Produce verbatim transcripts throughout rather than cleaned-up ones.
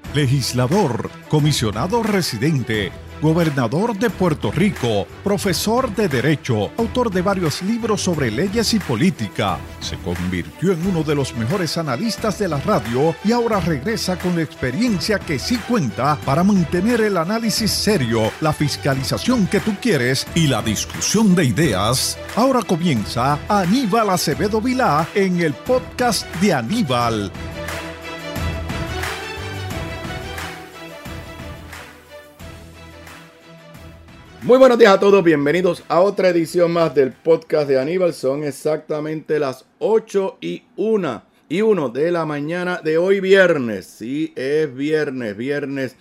legislador, comisionado residente, gobernador de Puerto Rico, profesor de Derecho, autor de varios libros sobre leyes y política. Se convirtió en uno de los mejores analistas de la radio y ahora regresa con la experiencia que sí cuenta para mantener el análisis serio, la fiscalización que tú quieres y la discusión de ideas. Ahora comienza Aníbal Acevedo Vilá en el podcast de Aníbal. Muy buenos días a todos, bienvenidos a otra edición más del podcast de Aníbal. Son exactamente las ocho y una y uno de la mañana de hoy viernes. Sí, es viernes, viernes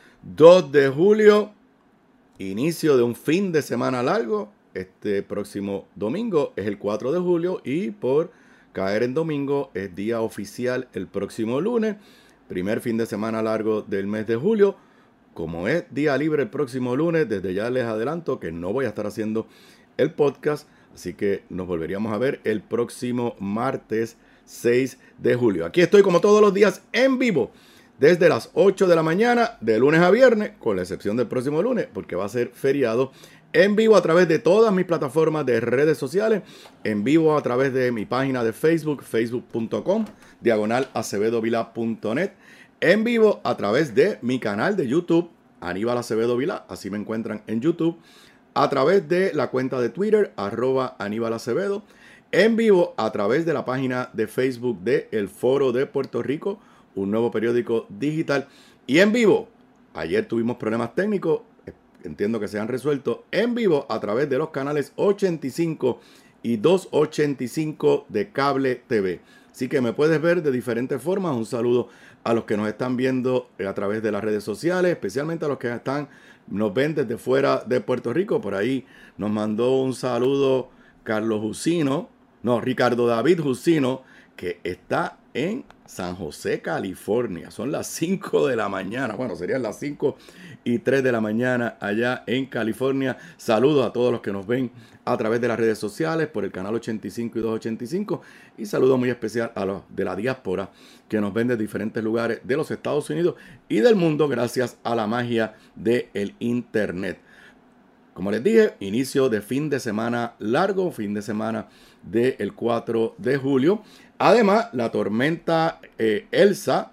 dos de julio, inicio de un fin de semana largo. Este próximo domingo es el cuatro de julio y por caer en domingo es día oficial el próximo lunes, primer fin de semana largo del mes de julio. Como es día libre el próximo lunes, desde ya les adelanto que no voy a estar haciendo el podcast, así que nos volveríamos a ver el próximo martes seis de julio. Aquí estoy como todos los días en vivo, desde las ocho de la mañana, de lunes a viernes, con la excepción del próximo lunes, porque va a ser feriado, en vivo a través de todas mis plataformas de redes sociales, en vivo a través de mi página de Facebook, facebook punto com, diagonal acevedo vilá punto net, en vivo a través de mi canal de YouTube, Aníbal Acevedo Vilá, así me encuentran en YouTube, a través de la cuenta de Twitter, arroba Aníbal Acevedo, en vivo a través de la página de Facebook de El Foro de Puerto Rico, un nuevo periódico digital, y en vivo, ayer tuvimos problemas técnicos, entiendo que se han resuelto, en vivo a través de los canales ochenta y cinco y doscientos ochenta y cinco de Cable T V. Así que me puedes ver de diferentes formas. Un saludo a los que nos están viendo a través de las redes sociales, especialmente a los que están, nos ven desde fuera de Puerto Rico. Por ahí nos mandó un saludo Carlos Jusino, no, Ricardo David Jusino, que está en San José, California. Son las cinco de la mañana. Bueno, serían las cinco y tres de la mañana allá en California. Saludos a todos los que nos ven a través de las redes sociales, por el canal ochenta y cinco y doscientos ochenta y cinco. Y saludo muy especial a los de la diáspora que nos ven de diferentes lugares de los Estados Unidos y del mundo gracias a la magia del internet. Como les dije, inicio de fin de semana largo, fin de semana del cuatro de julio. Además, la tormenta eh, Elsa,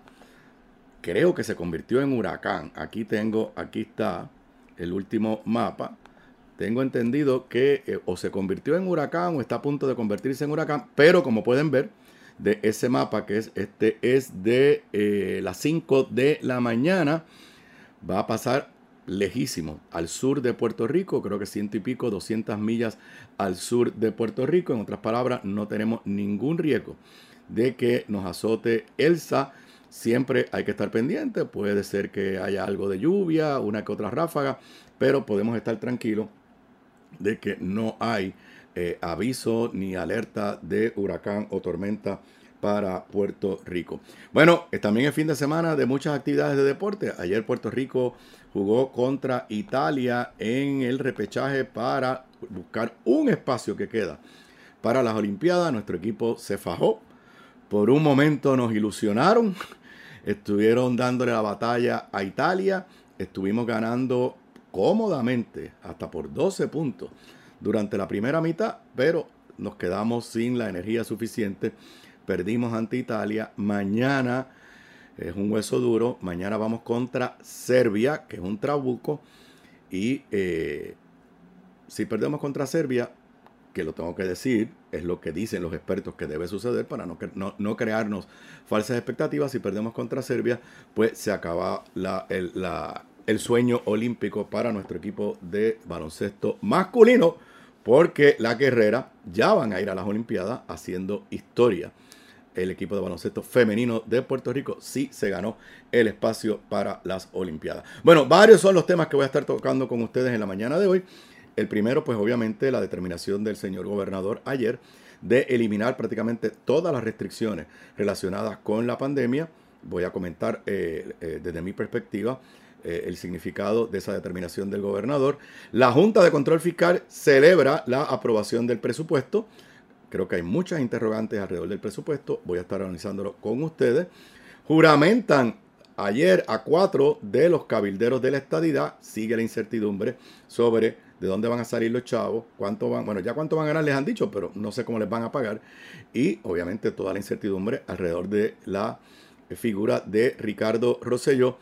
creo que se convirtió en huracán. Aquí tengo, aquí está el último mapa. Tengo entendido que eh, o se convirtió en huracán o está a punto de convertirse en huracán. Pero como pueden ver, de ese mapa que es este es de eh, las cinco de la mañana, va a pasar lejísimo al sur de Puerto Rico, creo que ciento y pico, doscientas millas al sur de Puerto Rico. En otras palabras, no tenemos ningún riesgo de que nos azote Elsa. Siempre hay que estar pendiente, puede ser que haya algo de lluvia, una que otra ráfaga, pero podemos estar tranquilos de que no hay eh, aviso ni alerta de huracán o tormenta para Puerto Rico. Bueno, también es fin de semana de muchas actividades de deporte. Ayer Puerto Rico jugó contra Italia en el repechaje para buscar un espacio que queda para las Olimpiadas. Nuestro equipo se fajó. Por un momento nos ilusionaron. Estuvieron dándole la batalla a Italia. Estuvimos ganando cómodamente, hasta por doce puntos durante la primera mitad, pero nos quedamos sin la energía suficiente. Perdimos ante Italia. Mañana es un hueso duro. Mañana vamos contra Serbia, que es un trabuco. Y eh, si perdemos contra Serbia, que lo tengo que decir, es lo que dicen los expertos que debe suceder para no, no, no crearnos falsas expectativas. Si perdemos contra Serbia, pues se acaba la, el, la, el sueño olímpico para nuestro equipo de baloncesto masculino, porque la guerrera ya van a ir a las Olimpiadas haciendo historia. El equipo de baloncesto femenino de Puerto Rico sí se ganó el espacio para las Olimpiadas. Bueno, varios son los temas que voy a estar tocando con ustedes en la mañana de hoy. El primero, pues obviamente la determinación del señor gobernador ayer de eliminar prácticamente todas las restricciones relacionadas con la pandemia. Voy a comentar eh, eh, desde mi perspectiva eh, el significado de esa determinación del gobernador. La Junta de Control Fiscal celebra la aprobación del presupuesto. Creo que hay muchas interrogantes alrededor del presupuesto. Voy a estar analizándolo con ustedes. Juramentan Ayer a cuatro de los cabilderos de la estadidad sigue la incertidumbre sobre de dónde van a salir los chavos, cuánto van, bueno, ya cuánto van a ganar les han dicho, pero no sé cómo les van a pagar. Y obviamente toda la incertidumbre alrededor de la figura de Ricardo Rosselló.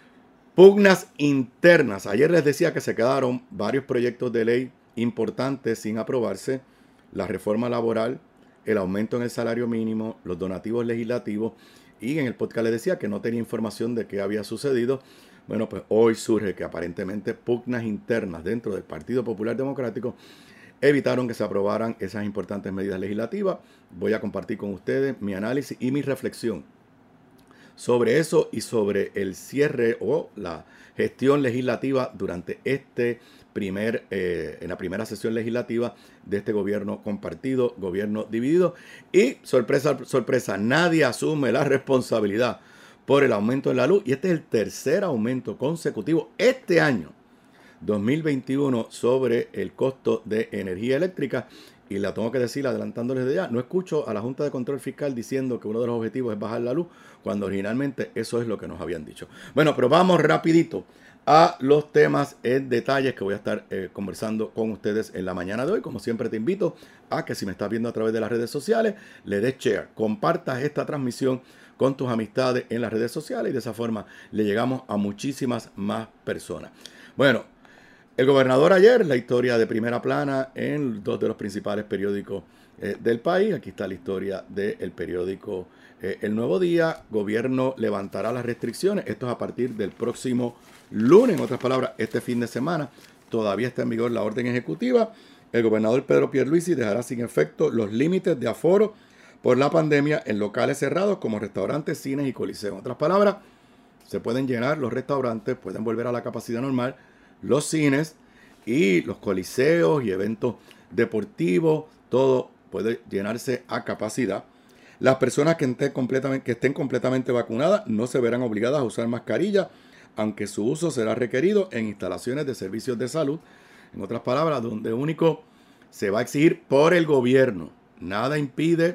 Pugnas internas. Ayer les decía que se quedaron varios proyectos de ley importantes sin aprobarse. La reforma laboral, el aumento en el salario mínimo, los donativos legislativos. Y en el podcast les decía que no tenía información de qué había sucedido. Bueno, pues hoy surge que aparentemente pugnas internas dentro del Partido Popular Democrático evitaron que se aprobaran esas importantes medidas legislativas. Voy a compartir con ustedes mi análisis y mi reflexión sobre eso y sobre el cierre o la gestión legislativa durante este primer, eh, en la primera sesión legislativa de este gobierno compartido, gobierno dividido. Y sorpresa, sorpresa, nadie asume la responsabilidad por el aumento de la luz. Y este es el tercer aumento consecutivo este año, dos mil veintiuno, sobre el costo de energía eléctrica. Y la tengo que decir adelantándoles de ya, no escucho a la Junta de Control Fiscal diciendo que uno de los objetivos es bajar la luz, cuando originalmente eso es lo que nos habían dicho. Bueno, pero vamos rapidito a los temas en detalles que voy a estar eh, conversando con ustedes en la mañana de hoy. Como siempre te invito a que si me estás viendo a través de las redes sociales, le des share, compartas esta transmisión con tus amistades en las redes sociales y de esa forma le llegamos a muchísimas más personas. Bueno, el gobernador ayer, la historia de primera plana en dos de los principales periódicos eh, del país. Aquí está la historia del periódico eh, El Nuevo Día. Gobierno levantará las restricciones. Esto es a partir del próximo lunes. En otras palabras, este fin de semana todavía está en vigor la orden ejecutiva. El gobernador Pedro Pierluisi dejará sin efecto los límites de aforo por la pandemia en locales cerrados como restaurantes, cines y coliseos. En otras palabras, se pueden llenar los restaurantes, pueden volver a la capacidad normal, los cines y los coliseos y eventos deportivos, todo puede llenarse a capacidad. Las personas que estén completamente, que estén completamente vacunadas no se verán obligadas a usar mascarilla, aunque su uso será requerido en instalaciones de servicios de salud. En otras palabras, donde único se va a exigir por el gobierno. Nada impide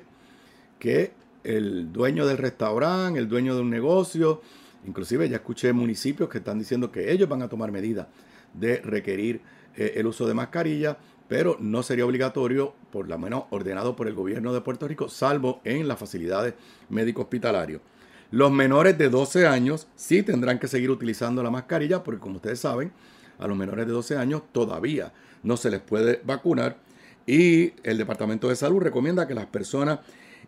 que el dueño del restaurante, el dueño de un negocio, inclusive ya escuché municipios que están diciendo que ellos van a tomar medidas de requerir eh, el uso de mascarilla, pero no sería obligatorio, por lo menos ordenado por el gobierno de Puerto Rico, salvo en las facilidades médico-hospitalarias. Los menores de doce años sí tendrán que seguir utilizando la mascarilla, porque como ustedes saben, a los menores de doce años todavía no se les puede vacunar, y el Departamento de Salud recomienda que las personas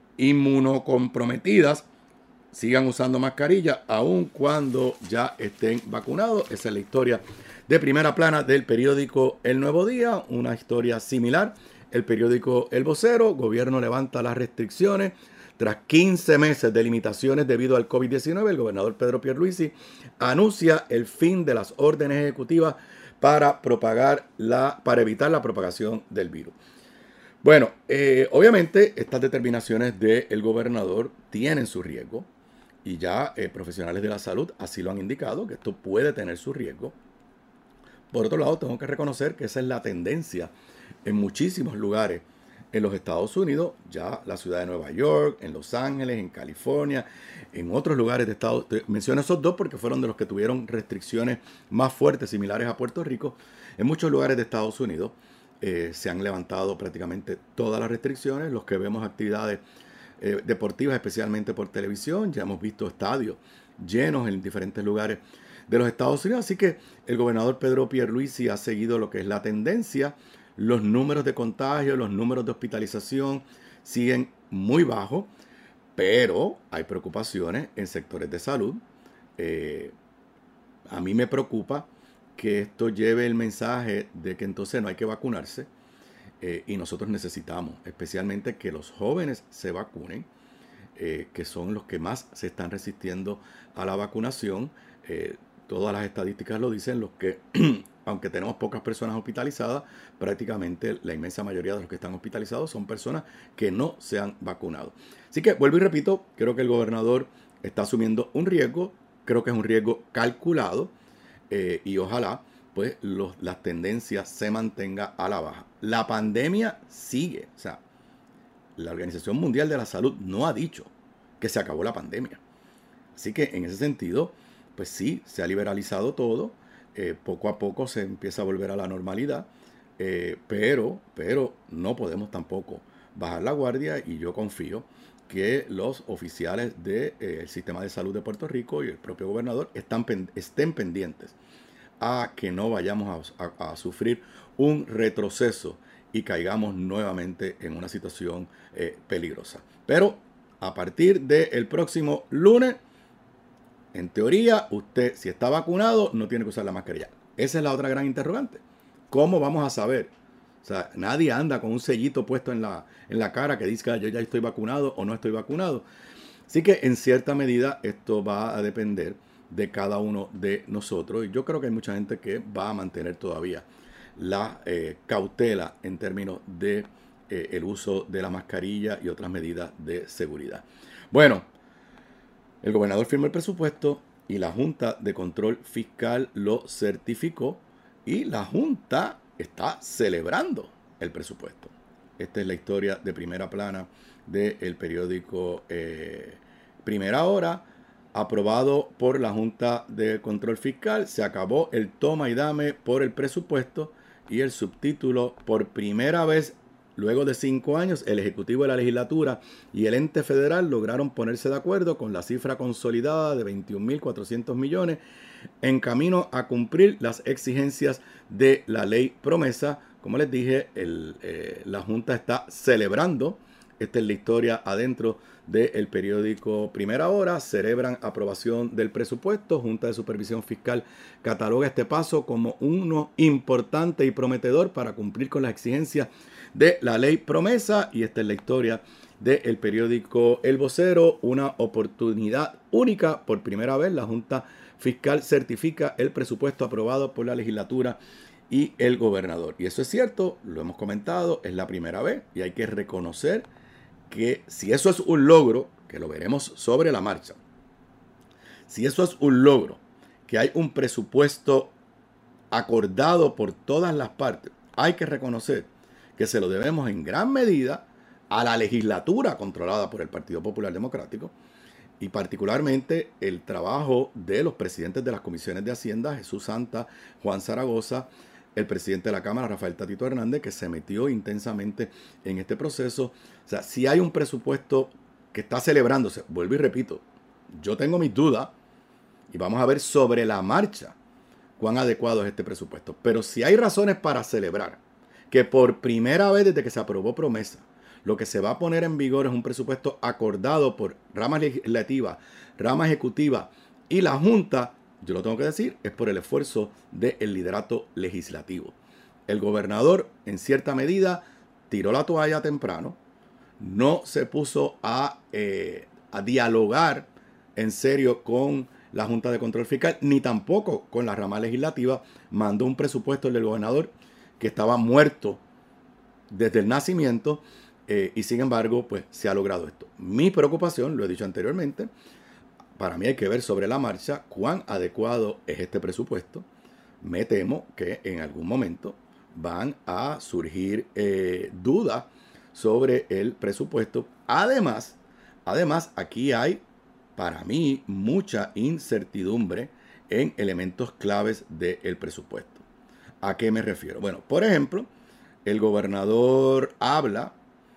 inmunocomprometidas sigan usando mascarilla aun cuando ya estén vacunados. Esa es la historia de primera plana del periódico El Nuevo Día. Una historia similar, el periódico El Vocero. Gobierno levanta las restricciones. Tras quince meses de limitaciones debido al COVID diecinueve, el gobernador Pedro Pierluisi anuncia el fin de las órdenes ejecutivas para, propagar la, para evitar la propagación del virus. Bueno, eh, obviamente estas determinaciones del gobernador tienen su riesgo. Y ya eh, profesionales de la salud así lo han indicado, que esto puede tener su riesgo. Por otro lado, tengo que reconocer que esa es la tendencia en muchísimos lugares en los Estados Unidos, ya la ciudad de Nueva York, en Los Ángeles, en California, en otros lugares de Estados Unidos. Menciono esos dos porque fueron de los que tuvieron restricciones más fuertes, similares a Puerto Rico. En muchos lugares de Estados Unidos eh, se han levantado prácticamente todas las restricciones. Los que vemos actividades Eh, deportivas, especialmente por televisión, ya hemos visto estadios llenos en diferentes lugares de los Estados Unidos, así que el gobernador Pedro Pierluisi ha seguido lo que es la tendencia. Los números de contagio, los números de hospitalización siguen muy bajos, pero hay preocupaciones en sectores de salud. Eh, a mí me preocupa que esto lleve el mensaje de que entonces no hay que vacunarse. Eh, y nosotros necesitamos, especialmente que los jóvenes se vacunen, eh, que son los que más se están resistiendo a la vacunación. Eh, todas las estadísticas lo dicen, los que, aunque tenemos pocas personas hospitalizadas, prácticamente la inmensa mayoría de los que están hospitalizados son personas que no se han vacunado. Así que vuelvo y repito, creo que el gobernador está asumiendo un riesgo, creo que es un riesgo calculado, eh, y ojalá pues los, las tendencias se mantengan a la baja. La pandemia sigue. O sea, la Organización Mundial de la Salud no ha dicho que se acabó la pandemia. Así que en ese sentido, pues sí, se ha liberalizado todo, eh, poco a poco se empieza a volver a la normalidad, eh, pero, pero no podemos tampoco bajar la guardia, y yo confío que los oficiales del de, eh, sistema de salud de Puerto Rico y el propio gobernador están, estén pendientes a que no vayamos a, a, a sufrir un retroceso y caigamos nuevamente en una situación eh, peligrosa. Pero a partir del próximo lunes, en teoría, usted, si está vacunado, no tiene que usar la mascarilla. Esa es la otra gran interrogante. ¿Cómo vamos a saber? O sea, nadie anda con un sellito puesto en la, en la cara que dice que yo ya estoy vacunado o no estoy vacunado. Así que en cierta medida esto va a depender de cada uno de nosotros. Y yo creo que hay mucha gente que va a mantener todavía la eh, cautela en términos de eh, el uso de la mascarilla y otras medidas de seguridad. Bueno, el gobernador firmó el presupuesto y la Junta de Control Fiscal lo certificó, y la Junta está celebrando el presupuesto. Esta es la historia de primera plana del periódico eh, Primera Hora. Aprobado por la Junta de Control Fiscal, se acabó el toma y dame por el presupuesto, y el subtítulo: por primera vez luego de cinco años, el Ejecutivo de la Legislatura y el ente federal lograron ponerse de acuerdo con la cifra consolidada de veintiún mil cuatrocientos millones en camino a cumplir las exigencias de la ley promesa. Como les dije, el, eh, la Junta está celebrando. Esta es la historia adentro del periódico Primera Hora. Celebran aprobación del presupuesto. Junta de Supervisión Fiscal cataloga este paso como uno importante y prometedor para cumplir con las exigencias de la ley promesa. Y esta es la historia del periódico El Vocero. Una oportunidad única. Por primera vez, la Junta Fiscal certifica el presupuesto aprobado por la legislatura y el gobernador. Y eso es cierto, lo hemos comentado, es la primera vez, y hay que reconocer que si eso es un logro, que lo veremos sobre la marcha, si eso es un logro, que hay un presupuesto acordado por todas las partes, hay que reconocer que se lo debemos en gran medida a la legislatura controlada por el Partido Popular Democrático, y particularmente el trabajo de los presidentes de las comisiones de Hacienda, Jesús Santa, Juan Zaragoza, el presidente de la Cámara, Rafael Tatito Hernández, que se metió intensamente en este proceso. O sea, si hay un presupuesto que está celebrándose, vuelvo y repito, yo tengo mis dudas, y vamos a ver sobre la marcha cuán adecuado es este presupuesto. Pero si hay razones para celebrar que por primera vez desde que se aprobó promesa, lo que se va a poner en vigor es un presupuesto acordado por rama legislativa, rama ejecutiva y la Junta, yo lo tengo que decir, es por el esfuerzo del liderato legislativo. El gobernador, en cierta medida, tiró la toalla temprano, no se puso a, eh, a dialogar en serio con la Junta de Control Fiscal, ni tampoco con la rama legislativa. Mandó un presupuesto del gobernador que estaba muerto desde el nacimiento, eh, y sin embargo, pues se ha logrado esto. Mi preocupación, lo he dicho anteriormente, para mí hay que ver sobre la marcha cuán adecuado es este presupuesto. Me temo que en algún momento van a surgir eh, dudas sobre el presupuesto. Además, además, aquí hay, para mí, mucha incertidumbre en elementos claves del presupuesto. ¿A qué me refiero? Bueno, por ejemplo, el gobernador habla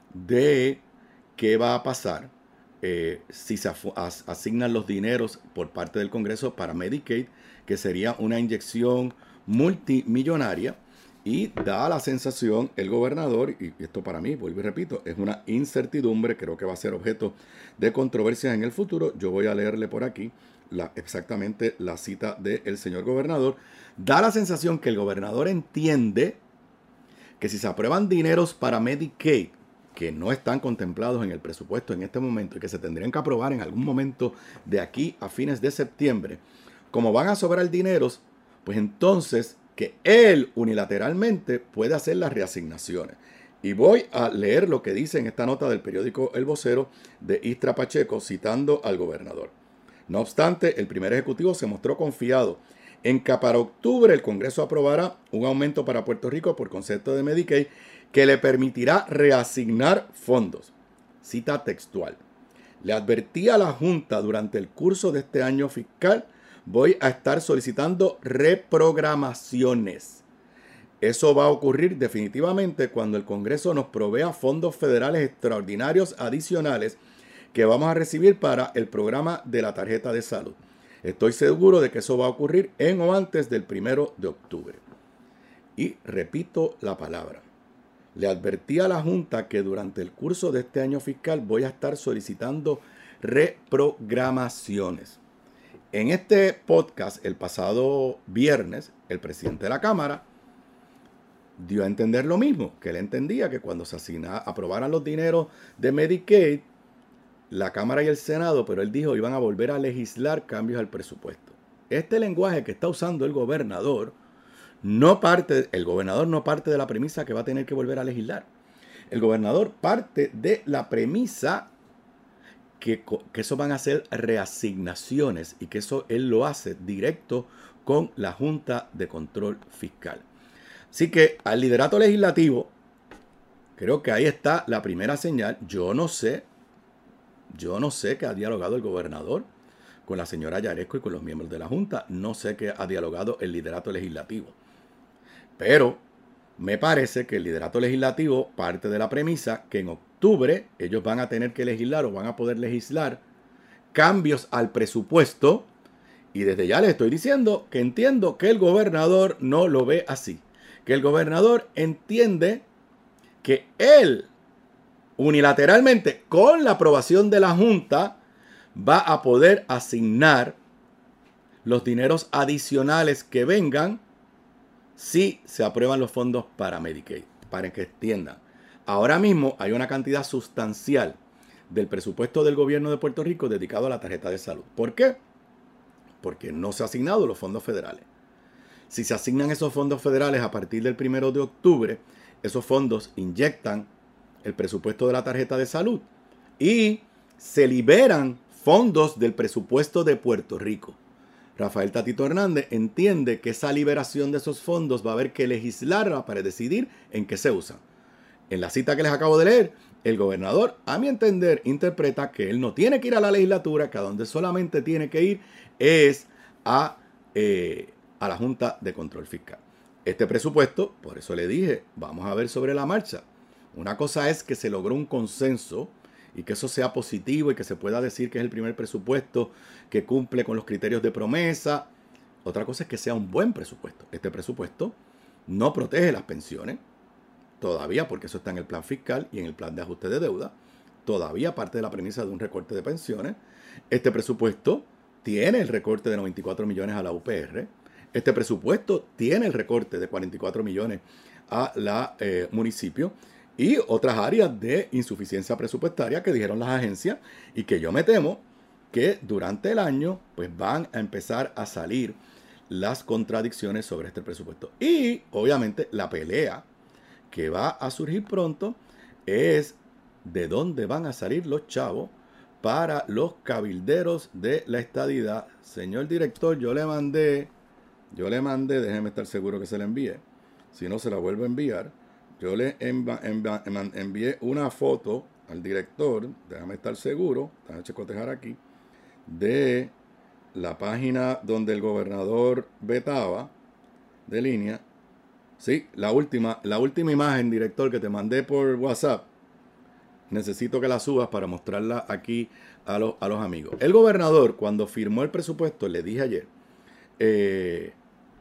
de qué va a pasar Eh, si se as asignan los dineros por parte del Congreso para Medicaid, que sería una inyección multimillonaria, y da la sensación el gobernador, y esto para mí, vuelvo y repito, es una incertidumbre, creo que va a ser objeto de controversias en el futuro. Yo voy a leerle por aquí la, exactamente la cita del señor gobernador. Da la sensación que el gobernador entiende que si se aprueban dineros para Medicaid, que no están contemplados en el presupuesto en este momento y que se tendrían que aprobar en algún momento de aquí a fines de septiembre, como van a sobrar dineros, pues entonces que él unilateralmente puede hacer las reasignaciones. Y voy a leer lo que dice en esta nota del periódico El Vocero de Istra Pacheco, citando al gobernador. No obstante, el primer ejecutivo se mostró confiado en que para octubre el Congreso aprobará un aumento para Puerto Rico por concepto de Medicaid que le permitirá reasignar fondos. Cita textual. Le advertí a la Junta durante el curso de este año fiscal, voy a estar solicitando reprogramaciones. Eso va a ocurrir definitivamente cuando el Congreso nos provea fondos federales extraordinarios adicionales que vamos a recibir para el programa de la tarjeta de salud. Estoy seguro de que eso va a ocurrir en o antes del primero de octubre. Y repito la palabra. Le advertí a la Junta que durante el curso de este año fiscal voy a estar solicitando reprogramaciones. En este podcast, el pasado viernes, el presidente de la Cámara dio a entender lo mismo, que él entendía que cuando se asigna, aprobaran los dineros de Medicaid, la Cámara y el Senado, pero él dijo, iban a volver a legislar cambios al presupuesto. Este lenguaje que está usando el gobernador, no parte, el gobernador no parte de la premisa que va a tener que volver a legislar. El gobernador parte de la premisa que, que eso van a ser reasignaciones y que eso él lo hace directo con la Junta de Control Fiscal. Así que al liderato legislativo, creo que ahí está la primera señal. Yo no sé, yo no sé qué ha dialogado el gobernador con la señora Yaresco y con los miembros de la Junta. No sé qué ha dialogado el liderato legislativo. Pero me parece que el liderato legislativo parte de la premisa que en octubre ellos van a tener que legislar o van a poder legislar cambios al presupuesto. Y desde ya les estoy diciendo que entiendo que el gobernador no lo ve así. Que el gobernador entiende que él, unilateralmente, con la aprobación de la Junta, va a poder asignar los dineros adicionales que vengan si se aprueban los fondos para Medicaid, para que extiendan. Ahora mismo hay una cantidad sustancial del presupuesto del gobierno de Puerto Rico dedicado a la tarjeta de salud. ¿Por qué? Porque no se han asignado los fondos federales. Si se asignan esos fondos federales a partir del primero de octubre, esos fondos inyectan el presupuesto de la tarjeta de salud y se liberan fondos del presupuesto de Puerto Rico. Rafael Tatito Hernández entiende que esa liberación de esos fondos va a haber que legislarla para decidir en qué se usan. En la cita que les acabo de leer, el gobernador, a mi entender, interpreta que él no tiene que ir a la legislatura, que a donde solamente tiene que ir es a, eh, a la Junta de Control Fiscal. Este presupuesto, por eso le dije, vamos a ver sobre la marcha. Una cosa es que se logró un consenso y que eso sea positivo y que se pueda decir que es el primer presupuesto que cumple con los criterios de promesa. Otra cosa es que sea un buen presupuesto. Este presupuesto no protege las pensiones, todavía, porque eso está en el plan fiscal y en el plan de ajuste de deuda. Todavía parte de la premisa de un recorte de pensiones. Este presupuesto tiene el recorte de noventa y cuatro millones a la U P R. Este presupuesto tiene el recorte de cuarenta y cuatro millones a la eh, municipio. Y otras áreas de insuficiencia presupuestaria que dijeron las agencias y que yo me temo que durante el año pues van a empezar a salir las contradicciones sobre este presupuesto. Y obviamente la pelea que va a surgir pronto es de dónde van a salir los chavos para los cabilderos de la estadidad. Señor director, yo le mandé, yo le mandé, déjeme estar seguro que se le envíe, si no se la vuelvo a enviar. Yo le env- env- envié una foto al director, déjame estar seguro, déjame checotejar aquí, de la página donde el gobernador vetaba de línea. Sí, la última, la última imagen, director, que te mandé por WhatsApp. Necesito que la subas para mostrarla aquí a, lo, a los amigos. El gobernador, cuando firmó el presupuesto, le dije ayer, eh,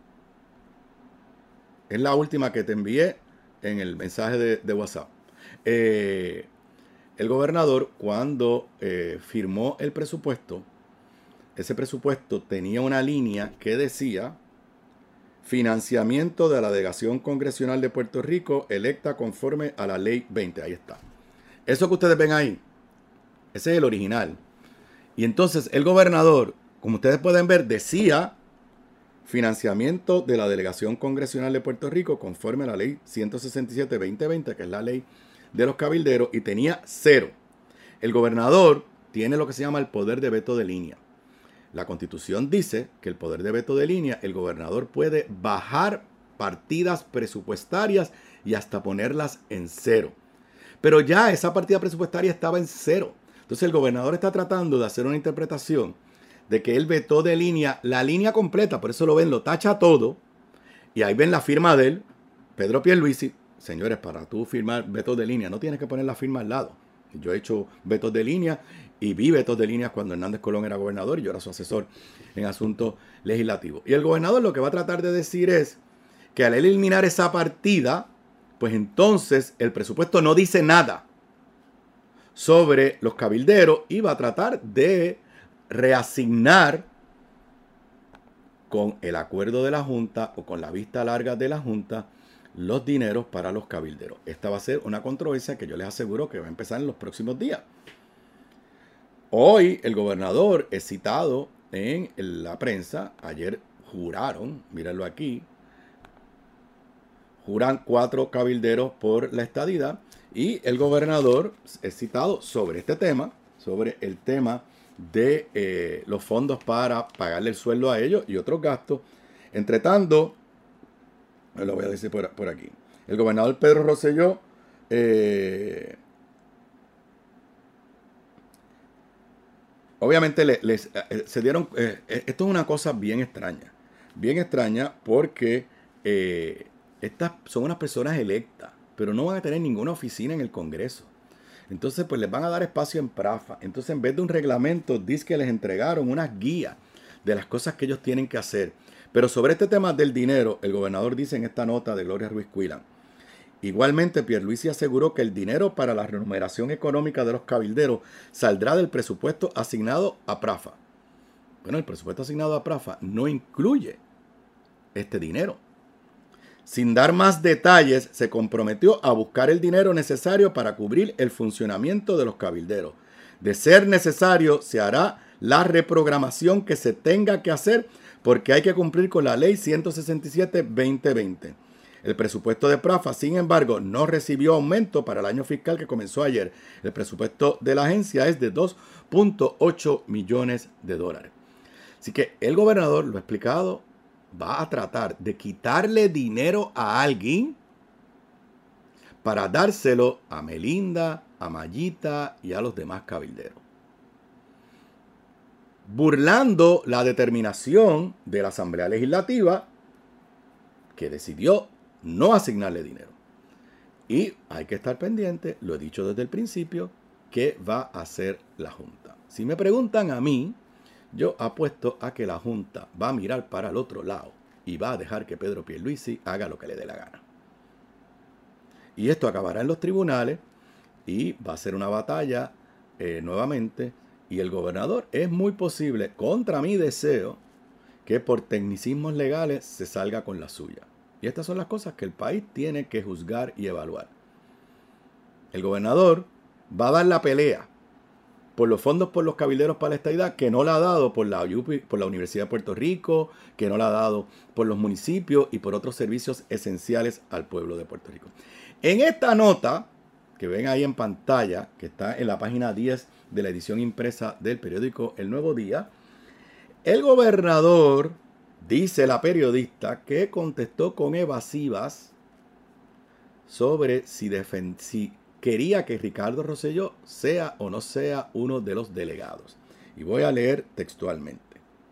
es la última que te envié en el mensaje de, de WhatsApp. Eh, el gobernador, cuando eh, firmó el presupuesto, ese presupuesto tenía una línea que decía financiamiento de la delegación congresional de Puerto Rico electa conforme a la ley veinte. Ahí está. Eso que ustedes ven ahí, ese es el original. Y entonces el gobernador, como ustedes pueden ver, decía financiamiento de la delegación congresional de Puerto Rico conforme a la ley ciento sesenta y siete guión veinte veinte, que es la ley de los cabilderos, y tenía cero. El gobernador tiene lo que se llama el poder de veto de línea. La Constitución dice que el poder de veto de línea, el gobernador puede bajar partidas presupuestarias y hasta ponerlas en cero. Pero ya esa partida presupuestaria estaba en cero. Entonces el gobernador está tratando de hacer una interpretación de que él vetó de línea, la línea completa, por eso lo ven, lo tacha todo, y ahí ven la firma de él, Pedro Pierluisi. Señores, para tú firmar vetos de línea, no tienes que poner la firma al lado. Yo he hecho vetos de línea y vi vetos de línea cuando Hernández Colón era gobernador y yo era su asesor en asuntos legislativos. Y el gobernador lo que va a tratar de decir es que al eliminar esa partida, pues entonces el presupuesto no dice nada sobre los cabilderos y va a tratar de reasignar con el acuerdo de la Junta o con la vista larga de la Junta los dineros para los cabilderos. Esta va a ser una controversia que yo les aseguro que va a empezar en los próximos días. Hoy el gobernador es citado en la prensa. Ayer juraron, mírenlo aquí, juran cuatro cabilderos por la estadidad y el gobernador es citado sobre este tema, sobre el tema de eh, los fondos para pagarle el sueldo a ellos y otros gastos. Entre tanto, lo voy a decir por, por aquí, el gobernador Pedro Rosselló eh, obviamente les, les eh, se dieron, eh, esto es una cosa bien extraña, bien extraña porque eh, estas son unas personas electas, pero no van a tener ninguna oficina en el Congreso. Entonces, pues les van a dar espacio en Prafa. Entonces, en vez de un reglamento, dice que les entregaron unas guías de las cosas que ellos tienen que hacer. Pero sobre este tema del dinero, el gobernador dice en esta nota de Gloria Ruiz Cuilán. Igualmente, Pierluisi aseguró que el dinero para la remuneración económica de los cabilderos saldrá del presupuesto asignado a Prafa. Bueno, el presupuesto asignado a Prafa no incluye este dinero. Sin dar más detalles, se comprometió a buscar el dinero necesario para cubrir el funcionamiento de los cabilderos. De ser necesario, se hará la reprogramación que se tenga que hacer porque hay que cumplir con la ley ciento sesenta y siete guión veinte veinte. El presupuesto de Prafa, sin embargo, no recibió aumento para el año fiscal que comenzó ayer. El presupuesto de la agencia es de dos punto ocho millones de dólares. Así que el gobernador, lo ha explicado, va a tratar de quitarle dinero a alguien para dárselo a Melinda, a Mayita y a los demás cabilderos, burlando la determinación de la Asamblea Legislativa que decidió no asignarle dinero. Y hay que estar pendiente, lo he dicho desde el principio, qué va a hacer la Junta. Si me preguntan a mí, yo apuesto a que la Junta va a mirar para el otro lado y va a dejar que Pedro Pierluisi haga lo que le dé la gana. Y esto acabará en los tribunales y va a ser una batalla eh, nuevamente. Y el gobernador es muy posible, contra mi deseo, que por tecnicismos legales se salga con la suya. Y estas son las cosas que el país tiene que juzgar y evaluar. El gobernador va a dar la pelea por los fondos por los cabilderos para la estadidad, que no la ha dado por la, por la Universidad de Puerto Rico, que no la ha dado por los municipios y por otros servicios esenciales al pueblo de Puerto Rico. En esta nota, que ven ahí en pantalla, que está en la página diez de la edición impresa del periódico El Nuevo Día, el gobernador, dice la periodista, que contestó con evasivas sobre si, defen- si quería que Ricardo Rosselló sea o no sea uno de los delegados. Y voy a leer textualmente.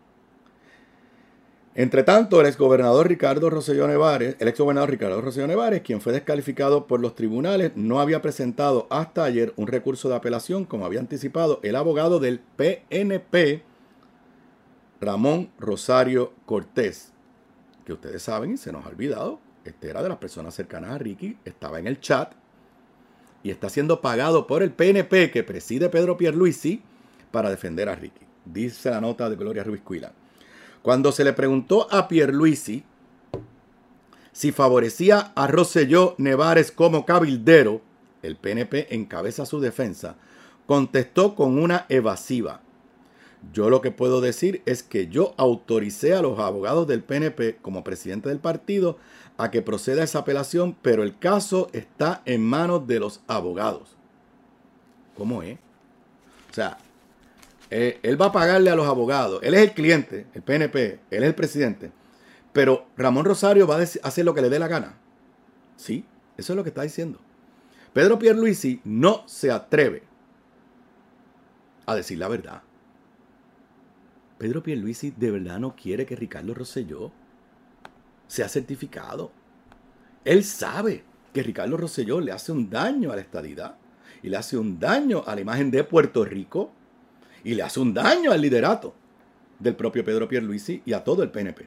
Entre tanto, el exgobernador Ricardo Rosselló Nevares, el exgobernador Ricardo Rosselló Nevares, quien fue descalificado por los tribunales, no había presentado hasta ayer un recurso de apelación, como había anticipado el abogado del P N P, Ramón Rosario Cortés, que ustedes saben y se nos ha olvidado, este era de las personas cercanas a Ricky, estaba en el chat y está siendo pagado por el P N P que preside Pedro Pierluisi para defender a Ricky. Dice la nota de Gloria Ruiz Cuilán. Cuando se le preguntó a Pierluisi si favorecía a Rosselló Nevares como cabildero, el P N P encabeza su defensa, contestó con una evasiva. Yo lo que puedo decir es que yo autoricé a los abogados del P N P como presidente del partido a que proceda esa apelación, pero el caso está en manos de los abogados. ¿Cómo es? O sea, eh, él va a pagarle a los abogados. Él es el cliente, el P N P, él es el presidente. Pero Ramón Rosario va a hacer lo que le dé la gana. Sí, eso es lo que está diciendo. Pedro Pierluisi no se atreve a decir la verdad. Pedro Pierluisi de verdad no quiere que Ricardo Rosselló sea certificado. Él sabe que Ricardo Rosselló le hace un daño a la estadidad y le hace un daño a la imagen de Puerto Rico y le hace un daño al liderato del propio Pedro Pierluisi y a todo el P N P.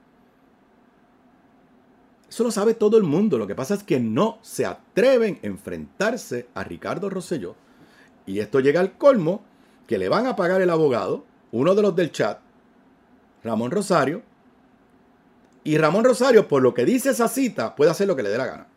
Eso lo sabe todo el mundo. Lo que pasa es que no se atreven a enfrentarse a Ricardo Rosselló. Y esto llega al colmo que le van a pagar el abogado, uno de los del chat, Ramón Rosario. Y Ramón Rosario, por lo que dice esa cita, puede hacer lo que le dé la gana.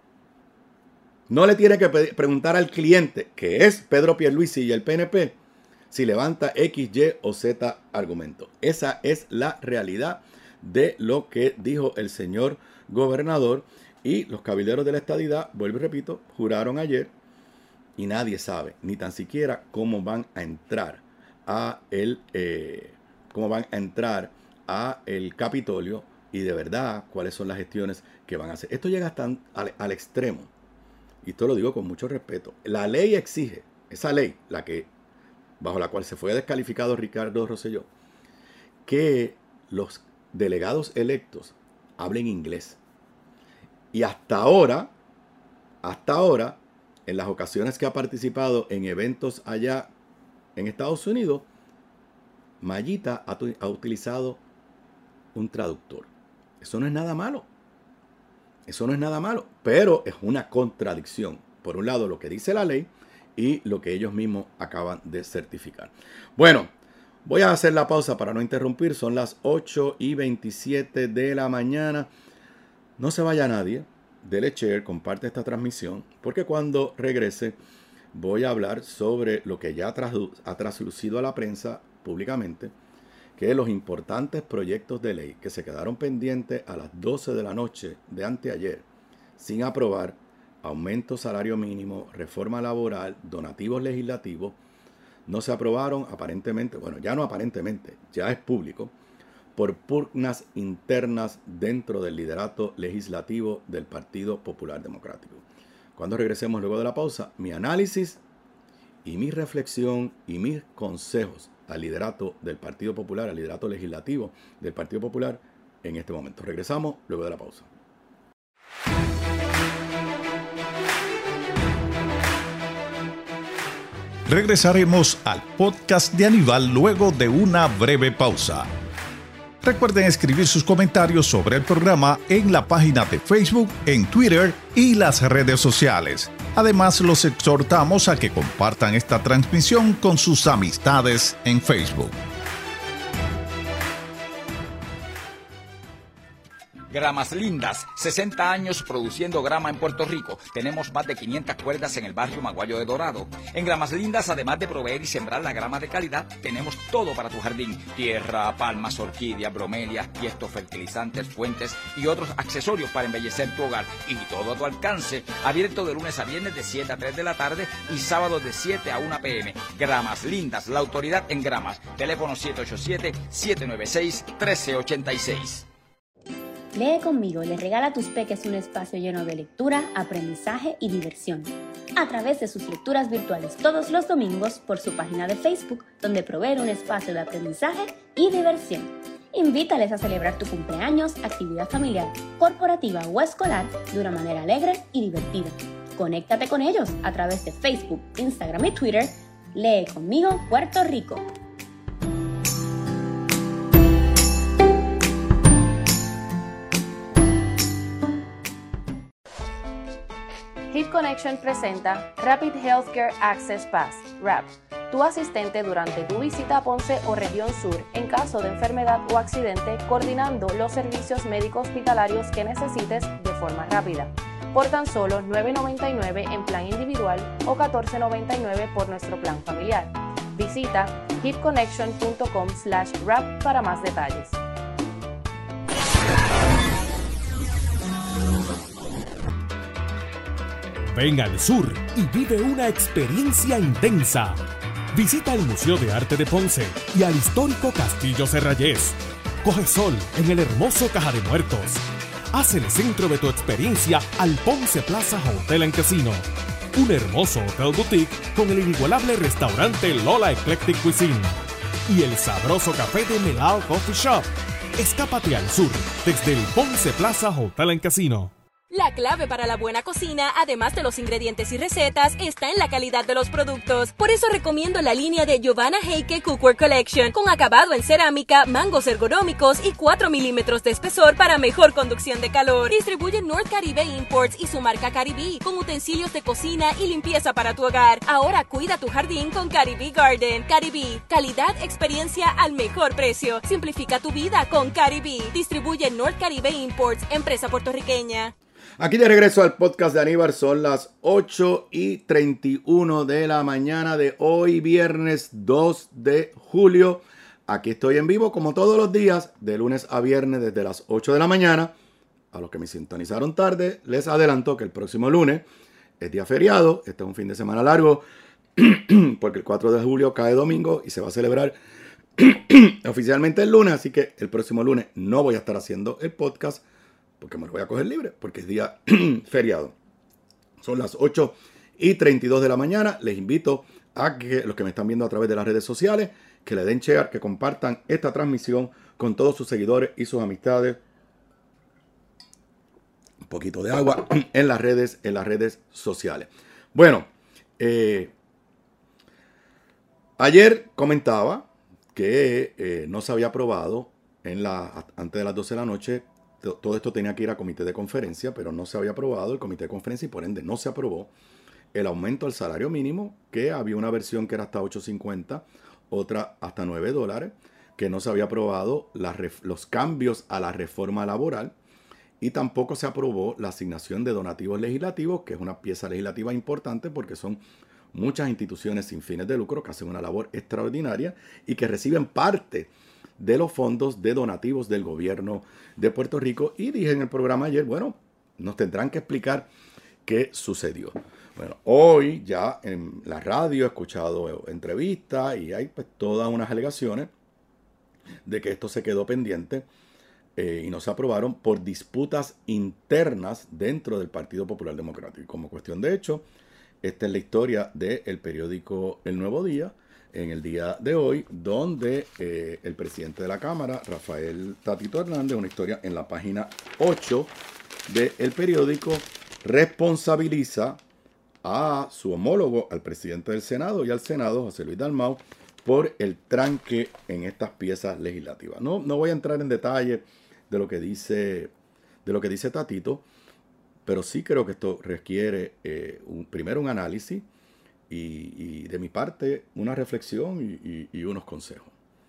No le tiene que preguntar al cliente, que es Pedro Pierluisi y el P N P, si levanta X, Y o Z argumento. Esa es la realidad de lo que dijo el señor gobernador, y los cabilderos de la estadidad, vuelvo y repito, juraron ayer y nadie sabe ni tan siquiera cómo van a entrar a el eh, cómo van a entrar a el Capitolio y de verdad cuáles son las gestiones que van a hacer. Esto llega hasta al, al extremo, y esto lo digo con mucho respeto. La ley exige, esa ley, la que bajo la cual se fue descalificado Ricardo Rosselló, que los delegados electos hablen inglés. Y hasta ahora, hasta ahora, en las ocasiones que ha participado en eventos allá en Estados Unidos, Mayita ha, ha utilizado un traductor. Eso no es nada malo. Eso no es nada malo, pero es una contradicción. Por un lado, lo que dice la ley y lo que ellos mismos acaban de certificar. Bueno, voy a hacer la pausa para no interrumpir. Son las ocho y veintisiete de la mañana. No se vaya nadie. Dele share, comparte esta transmisión, porque cuando regrese voy a hablar sobre lo que ya ha traslucido a la prensa públicamente, que es los importantes proyectos de ley que se quedaron pendientes a las doce de la noche de anteayer, sin aprobar: aumento salario mínimo, reforma laboral, donativos legislativos. No se aprobaron aparentemente, bueno, ya no aparentemente, ya es público, por pugnas internas dentro del liderato legislativo del Partido Popular Democrático. Cuando regresemos luego de la pausa, mi análisis y mi reflexión y mis consejos al liderato del Partido Popular, al liderato legislativo del Partido Popular en este momento. Regresamos luego de la pausa. Regresaremos al podcast de Aníbal luego de una breve pausa. Recuerden escribir sus comentarios sobre el programa en la página de Facebook, en Twitter y las redes sociales. Además, los exhortamos a que compartan esta transmisión con sus amistades en Facebook. Gramas Lindas, sesenta años produciendo grama en Puerto Rico. Tenemos más de quinientas cuerdas en el barrio Maguayo de Dorado. En Gramas Lindas, además de proveer y sembrar la grama de calidad, tenemos todo para tu jardín: tierra, palmas, orquídeas, bromelias, tiestos, fertilizantes, fuentes y otros accesorios para embellecer tu hogar. Y todo a tu alcance. Abierto de lunes a viernes de siete a tres de la tarde y sábados de siete a una pe eme. Gramas Lindas, la autoridad en gramas. Teléfono siete ocho siete, siete nueve seis, uno tres ocho seis. Lee conmigo le regala a tus peques un espacio lleno de lectura, aprendizaje y diversión, a través de sus lecturas virtuales todos los domingos por su página de Facebook, donde provee un espacio de aprendizaje y diversión. Invítales a celebrar tu cumpleaños, actividad familiar, corporativa o escolar de una manera alegre y divertida. Conéctate con ellos a través de Facebook, Instagram y Twitter. Lee conmigo Puerto Rico. Hip Connection presenta Rapid Healthcare Access Pass, R A P, tu asistente durante tu visita a Ponce o región sur en caso de enfermedad o accidente, coordinando los servicios médicos hospitalarios que necesites de forma rápida. Por tan solo nueve noventa y nueve en plan individual o catorce noventa y nueve por nuestro plan familiar. Visita hipconnection punto com slash rap para más detalles. Ven al sur y vive una experiencia intensa. Visita el Museo de Arte de Ponce y al histórico Castillo Serrayés. Coge sol en el hermoso Caja de Muertos. Haz el centro de tu experiencia al Ponce Plaza Hotel and Casino. un hermoso hotel boutique con el inigualable restaurante Lola Eclectic Cuisine y el sabroso café de Melao Coffee Shop. Escápate al sur desde el Ponce Plaza Hotel and Casino. La clave para la buena cocina, además de los ingredientes y recetas, está en la calidad de los productos. Por eso recomiendo la línea de Giovanna Heike Cookware Collection, con acabado en cerámica, mangos ergonómicos y cuatro milímetros de espesor para mejor conducción de calor. Distribuye North Caribe Imports y su marca Caribe, con utensilios de cocina y limpieza para tu hogar. Ahora cuida tu jardín con Caribe Garden. Caribe, calidad, experiencia al mejor precio. Simplifica tu vida con Caribe. Distribuye North Caribe Imports, empresa puertorriqueña. Aquí de regreso al podcast de Aníbal, son las ocho y treinta y uno de la mañana de hoy, viernes dos de julio. Aquí estoy en vivo como todos los días, de lunes a viernes desde las ocho de la mañana. A los que me sintonizaron tarde, les adelanto que el próximo lunes es día feriado. Este es un fin de semana largo, porque el cuatro de julio cae domingo y se va a celebrar oficialmente el lunes. Así que el próximo lunes no voy a estar haciendo el podcast, porque me lo voy a coger libre, porque es día feriado. Son las ocho y treinta y dos de la mañana. Les invito a que los que me están viendo a través de las redes sociales, que le den share, que compartan esta transmisión con todos sus seguidores y sus amistades. Un poquito de agua en las redes, en las redes sociales. Bueno, eh, ayer comentaba que eh, no se había aprobado en la, antes de las doce de la noche. Todo esto tenía que ir a comité de conferencia, pero no se había aprobado el comité de conferencia y por ende no se aprobó el aumento al salario mínimo, que había una versión que era hasta ocho cincuenta, otra hasta nueve dólares, que no se había aprobado la, los cambios a la reforma laboral y tampoco se aprobó la asignación de donativos legislativos, que es una pieza legislativa importante porque son muchas instituciones sin fines de lucro que hacen una labor extraordinaria y que reciben parte de los fondos de donativos del gobierno de Puerto Rico. Y dije en el programa ayer, bueno, nos tendrán que explicar qué sucedió. Bueno, hoy ya en la radio he escuchado entrevistas y hay pues todas unas alegaciones de que esto se quedó pendiente eh, y no se aprobaron por disputas internas dentro del Partido Popular Democrático. Como cuestión de hecho, esta es la historia del periódico El Nuevo Día, en el día de hoy, donde eh, el presidente de la Cámara, Rafael Tatito Hernández, una historia en la página ocho del periódico, responsabiliza a su homólogo, al presidente del Senado y al Senado, José Luis Dalmau, por el tranque en estas piezas legislativas. No, no voy a entrar en detalle de lo que dice, de lo que dice Tatito, pero sí creo que esto requiere eh, un, primero un análisis, Y, y de mi parte una reflexión y, y, y unos consejos.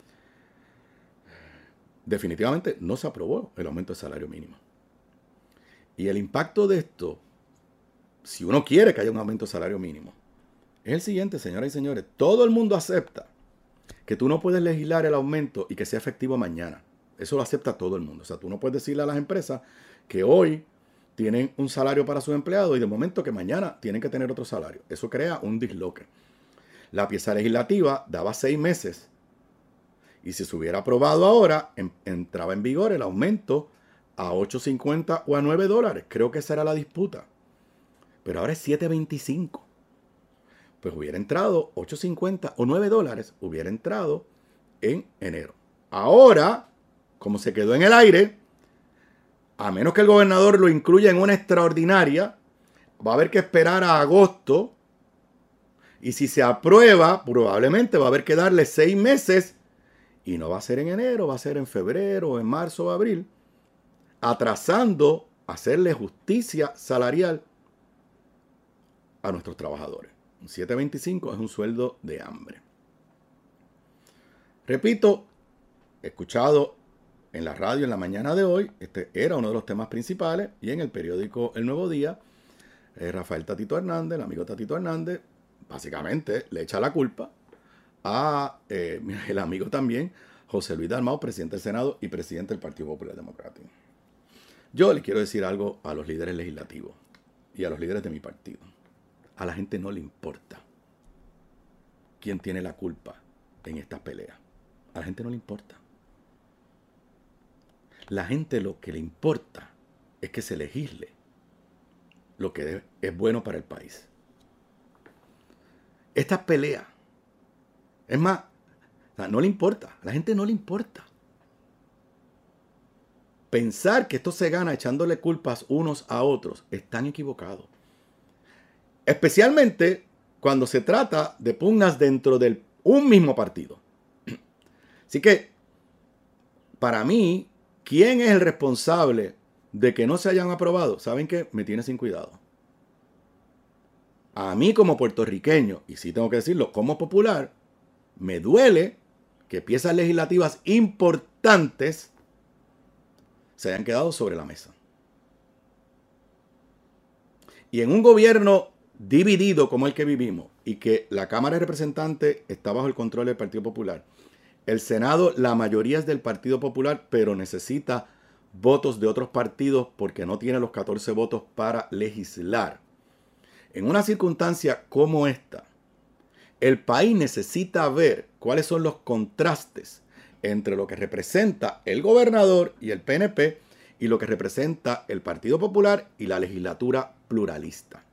Definitivamente no se aprobó el aumento del salario mínimo. Y el impacto de esto, si uno quiere que haya un aumento del salario mínimo, es el siguiente, señoras y señores. Todo el mundo acepta que tú no puedes legislar el aumento y que sea efectivo mañana. Eso lo acepta todo el mundo. O sea, tú no puedes decirle a las empresas que hoy tienen un salario para sus empleados y de momento que mañana tienen que tener otro salario. Eso crea un disloque. La pieza legislativa daba seis meses y si se hubiera aprobado ahora, en, entraba en vigor el aumento a ocho cincuenta o a nueve dólares. Creo que esa era la disputa. Pero ahora es siete veinticinco. Pues hubiera entrado ocho cincuenta o nueve dólares, hubiera entrado en enero. Ahora, como se quedó en el aire, a menos que el gobernador lo incluya en una extraordinaria, va a haber que esperar a agosto. Y si se aprueba, probablemente va a haber que darle seis meses. Y no va a ser en enero, va a ser en febrero, en marzo o abril. Atrasando hacerle justicia salarial a nuestros trabajadores. Un siete veinticinco es un sueldo de hambre. Repito, he escuchado en la radio en la mañana de hoy, este era uno de los temas principales, y en el periódico El Nuevo Día, eh, Rafael Tatito Hernández, el amigo Tatito Hernández, básicamente le echa la culpa a eh, el amigo también, José Luis Dalmau, presidente del Senado y presidente del Partido Popular Democrático. Yo le quiero decir algo a los líderes legislativos y a los líderes de mi partido. A la gente no le importa quién tiene la culpa en estas peleas. A la gente no le importa. La gente lo que le importa es que se legisle lo que es bueno para el país. estas peleas. Es más, o sea, no le importa. A la gente no le importa. Pensar que esto se gana echándole culpas unos a otros es tan equivocado. Especialmente cuando se trata de pugnas dentro de un mismo partido. Así que, para mí, ¿quién es el responsable de que no se hayan aprobado? ¿Saben qué? Me tiene sin cuidado. A mí como puertorriqueño, y sí tengo que decirlo, como popular, me duele que piezas legislativas importantes se hayan quedado sobre la mesa. Y en un gobierno dividido como el que vivimos, y que la Cámara de Representantes está bajo el control del Partido Popular, el Senado, la mayoría es del Partido Popular, pero necesita votos de otros partidos porque no tiene los catorce votos para legislar. En una circunstancia como esta, el país necesita ver cuáles son los contrastes entre lo que representa el gobernador y el P N P y lo que representa el Partido Popular y la legislatura pluralista.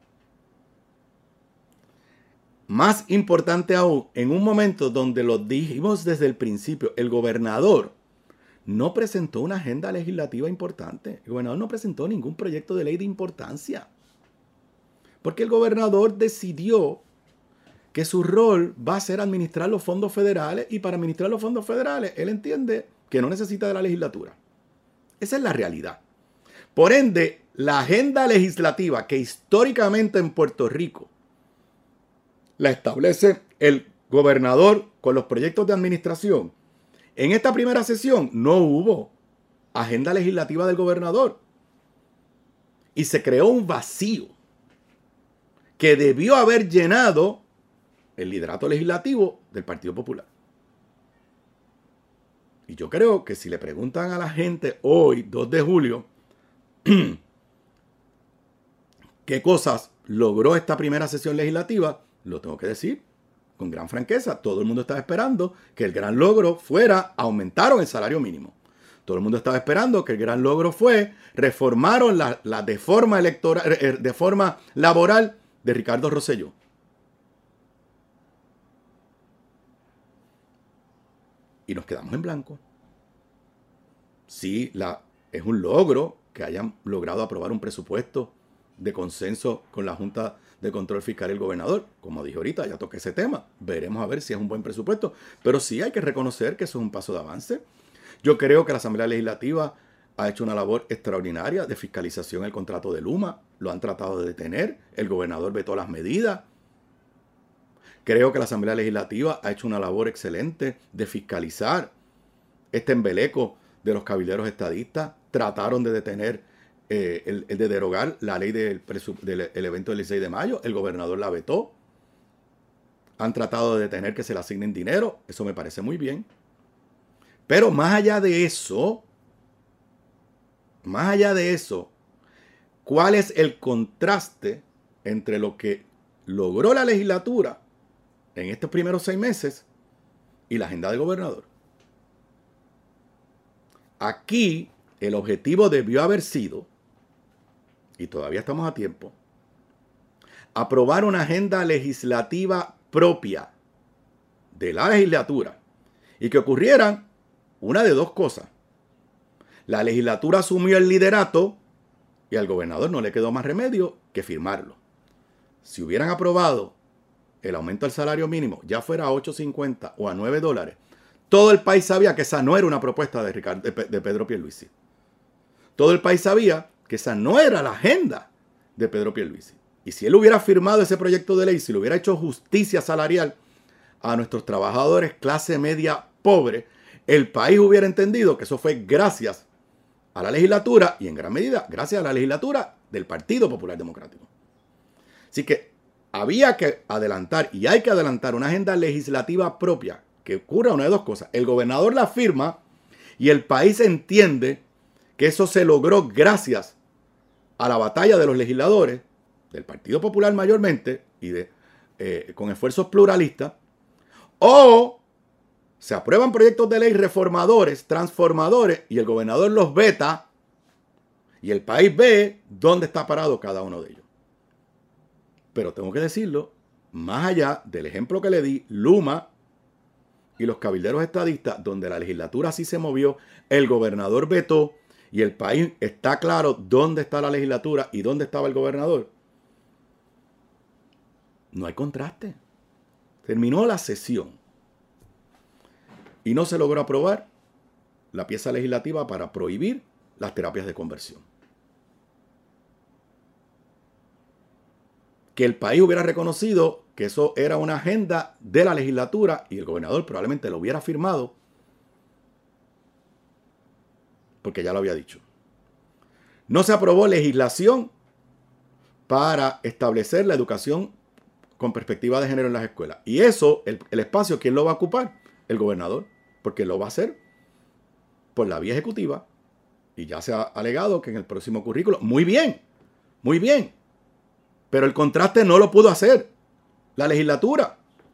Más importante aún, en un momento donde lo dijimos desde el principio, el gobernador no presentó una agenda legislativa importante. El gobernador no presentó ningún proyecto de ley de importancia. Porque el gobernador decidió que su rol va a ser administrar los fondos federales, y para administrar los fondos federales él entiende que no necesita de la legislatura. Esa es la realidad. Por ende, la agenda legislativa que históricamente en Puerto Rico la establece el gobernador con los proyectos de administración, en esta primera sesión no hubo agenda legislativa del gobernador. Y se creó un vacío que debió haber llenado el liderato legislativo del Partido Popular. Y yo creo que si le preguntan a la gente hoy, dos de julio, qué cosas logró esta primera sesión legislativa, lo tengo que decir con gran franqueza. Todo el mundo estaba esperando que el gran logro fuera aumentaron el salario mínimo. Todo el mundo estaba esperando que el gran logro fue reformaron la, la de forma electoral, de forma laboral de Ricardo Rosselló. Y nos quedamos en blanco. Sí, la, es un logro que hayan logrado aprobar un presupuesto de consenso con la Junta de Control Fiscal y el gobernador. Como dije ahorita, ya toqué ese tema. Veremos a ver si es un buen presupuesto. Pero sí hay que reconocer que eso es un paso de avance. Yo creo que la Asamblea Legislativa ha hecho una labor extraordinaria de fiscalización del contrato de Luma. Lo han tratado de detener. El gobernador vetó las medidas. Creo que la Asamblea Legislativa ha hecho una labor excelente de fiscalizar este embeleco de los cabilderos estadistas. Trataron de detener, eh, el, el de derogar la ley del, del el evento del dieciséis de mayo. El gobernador la vetó. Han tratado de detener que se le asignen dinero. Eso me parece muy bien. Pero más allá de eso, más allá de eso, ¿cuál es el contraste entre lo que logró la legislatura en estos primeros seis meses y la agenda del gobernador? Aquí el objetivo debió haber sido, y todavía estamos a tiempo, aprobar una agenda legislativa propia de la legislatura y que ocurrieran una de dos cosas. La legislatura asumió el liderato y al gobernador no le quedó más remedio que firmarlo. Si hubieran aprobado el aumento del salario mínimo, ya fuera a ocho cincuenta o a nueve dólares, todo el país sabía que esa no era una propuesta de, Ricardo, de, de Pedro Pierluisi. Todo el país sabía que esa no era la agenda de Pedro Pierluisi. Y si él hubiera firmado ese proyecto de ley, si le hubiera hecho justicia salarial a nuestros trabajadores clase media pobre, el país hubiera entendido que eso fue gracias a la legislatura y en gran medida gracias a la legislatura del Partido Popular Democrático. Así que había que adelantar y hay que adelantar una agenda legislativa propia que ocurra una de dos cosas. El gobernador la firma y el país entiende que eso se logró gracias a la batalla de los legisladores del Partido Popular mayormente y de, eh, con esfuerzos pluralistas, o se aprueban proyectos de ley reformadores, transformadores, y el gobernador los veta, y el país ve dónde está parado cada uno de ellos. Pero tengo que decirlo, más allá del ejemplo que le di, Luma y los cabilderos estadistas, donde la legislatura sí se movió, el gobernador vetó y el país está claro dónde está la legislatura y dónde estaba el gobernador. No hay contraste. Terminó la sesión y no se logró aprobar la pieza legislativa para prohibir las terapias de conversión. Que el país hubiera reconocido que eso era una agenda de la legislatura y el gobernador probablemente lo hubiera firmado porque ya lo había dicho. No se aprobó legislación para establecer la educación con perspectiva de género en las escuelas. Y eso, el, el espacio, ¿quién lo va a ocupar? El gobernador, porque lo va a hacer por la vía ejecutiva. Y ya se ha alegado que en el próximo currículo, muy bien, muy bien. Pero el contraste no lo pudo hacer la legislatura.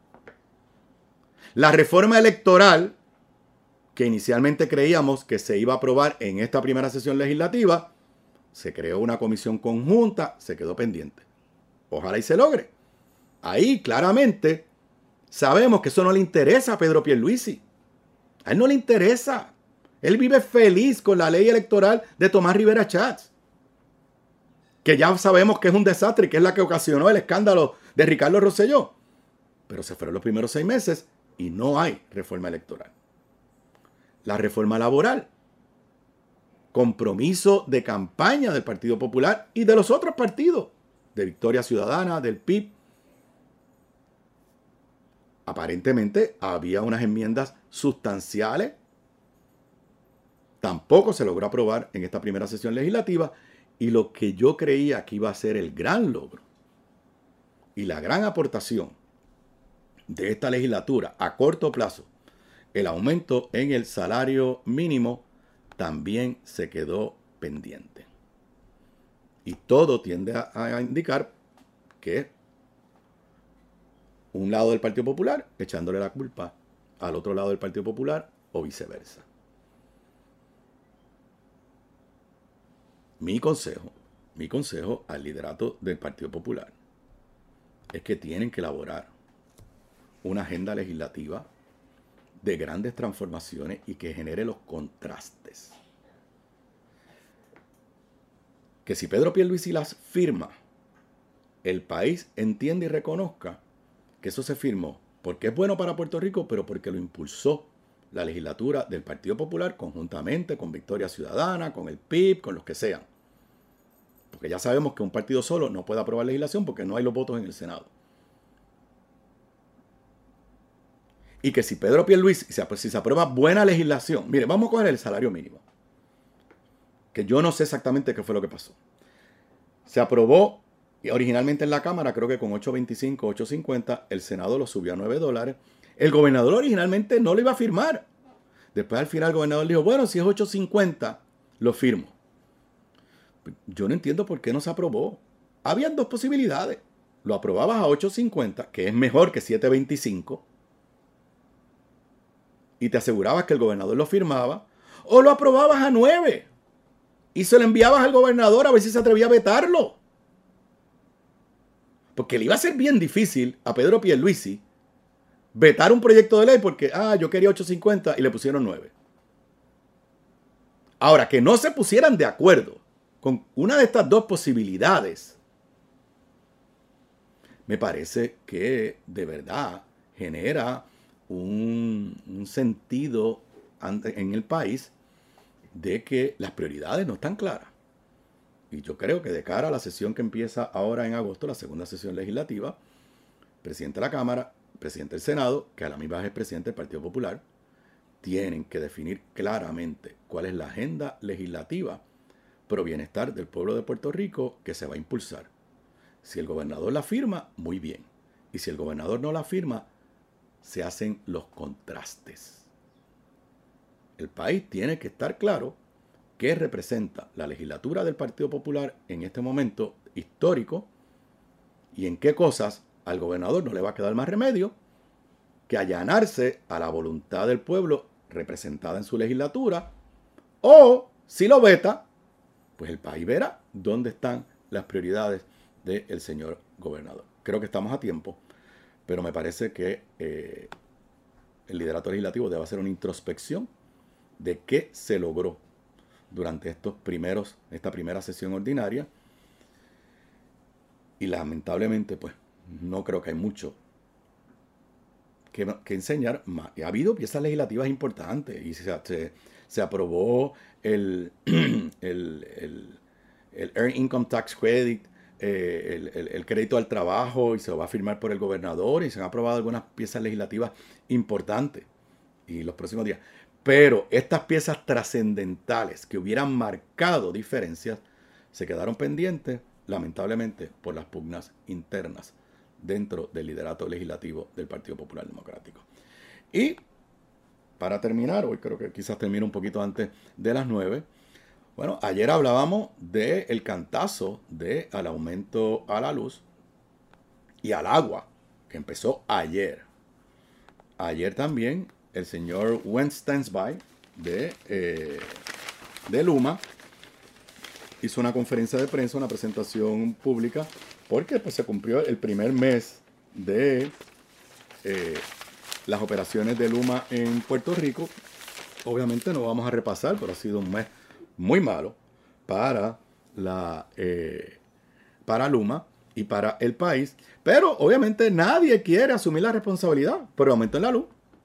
La reforma electoral, que inicialmente creíamos que se iba a aprobar en esta primera sesión legislativa, se creó una comisión conjunta, se quedó pendiente. Ojalá y se logre. Ahí claramente sabemos que eso no le interesa a Pedro Pierluisi. A él no le interesa. Él vive feliz con la ley electoral de Tomás Rivera Schatz, que ya sabemos que es un desastre y que es la que ocasionó el escándalo de Ricardo Rosselló. Pero se fueron los primeros seis meses y no hay reforma electoral. La reforma laboral, compromiso de campaña del Partido Popular y de los otros partidos, de Victoria Ciudadana, del P I B. Aparentemente había unas enmiendas sustanciales. Tampoco se logró aprobar en esta primera sesión legislativa. Y lo que yo creía que iba a ser el gran logro y la gran aportación de esta legislatura a corto plazo, el aumento en el salario mínimo, también se quedó pendiente. Y todo tiende a, a indicar que un lado del Partido Popular echándole la culpa al otro lado del Partido Popular o viceversa. Mi consejo, mi consejo al liderato del Partido Popular es que tienen que elaborar una agenda legislativa de grandes transformaciones y que genere los contrastes. Que si Pedro Pierluisi las firma, el país entiende y reconozca que eso se firmó porque es bueno para Puerto Rico, pero porque lo impulsó la legislatura del Partido Popular conjuntamente con Victoria Ciudadana, con el P I B, con los que sean. Porque ya sabemos que un partido solo no puede aprobar legislación porque no hay los votos en el Senado. Y que si Pedro Pierluisi, si se aprueba buena legislación, mire, vamos a coger el salario mínimo, que yo no sé exactamente qué fue lo que pasó. Se aprobó originalmente en la Cámara, creo que con ocho veinticinco, ocho cincuenta, el Senado lo subió a nueve dólares. El gobernador originalmente no lo iba a firmar. Después al final el gobernador dijo, bueno, si es ocho cincuenta, lo firmo. Yo no entiendo por qué no se aprobó. Habían dos posibilidades. Lo aprobabas a ocho cincuenta, que es mejor que siete veinticinco, y te asegurabas que el gobernador lo firmaba, o lo aprobabas a nueve y se lo enviabas al gobernador a ver si se atrevía a vetarlo. Porque le iba a ser bien difícil a Pedro Pierluisi vetar un proyecto de ley porque, ah, yo quería ocho cincuenta y le pusieron nueve. Ahora, que no se pusieran de acuerdo con una de estas dos posibilidades, me parece que de verdad genera un, un sentido en el país de que las prioridades no están claras. Y yo creo que de cara a la sesión que empieza ahora en agosto, la segunda sesión legislativa, presidente de la Cámara, presidente del Senado, que a la misma vez es presidente del Partido Popular, tienen que definir claramente cuál es la agenda legislativa pro bienestar del pueblo de Puerto Rico que se va a impulsar. Si el gobernador la firma, muy bien. Y si el gobernador no la firma, se hacen los contrastes. El país tiene que estar claro qué representa la legislatura del Partido Popular en este momento histórico y en qué cosas al gobernador no le va a quedar más remedio que allanarse a la voluntad del pueblo representada en su legislatura, o si lo veta, pues el país verá dónde están las prioridades del señor gobernador. Creo que estamos a tiempo pero me parece que eh, el liderato legislativo debe hacer una introspección de qué se logró durante estos primeros, esta primera sesión ordinaria. Y lamentablemente, pues, no creo que hay mucho que, que enseñar. Ha habido piezas legislativas importantes y se, se, se aprobó el, el, el, el Earned Income Tax Credit, eh, el, el, el crédito al trabajo, y se va a firmar por el gobernador, y se han aprobado algunas piezas legislativas importantes y los próximos días. Pero estas piezas trascendentales que hubieran marcado diferencias se quedaron pendientes, lamentablemente, por las pugnas internas dentro del liderato legislativo del Partido Popular Democrático. Y para terminar, hoy creo que quizás termine un poquito antes de las nueve. Bueno, ayer hablábamos del cantazo del aumento a la luz y al agua, que empezó ayer. Ayer también el señor Wen Stensby de, eh, de Luma hizo una conferencia de prensa, una presentación pública, porque pues, se cumplió el primer mes de eh, las operaciones de Luma en Puerto Rico. Obviamente no vamos a repasar, pero ha sido un mes muy malo para, la, eh, para Luma y para el país. Pero obviamente nadie quiere asumir la responsabilidad por el aumento en la luz.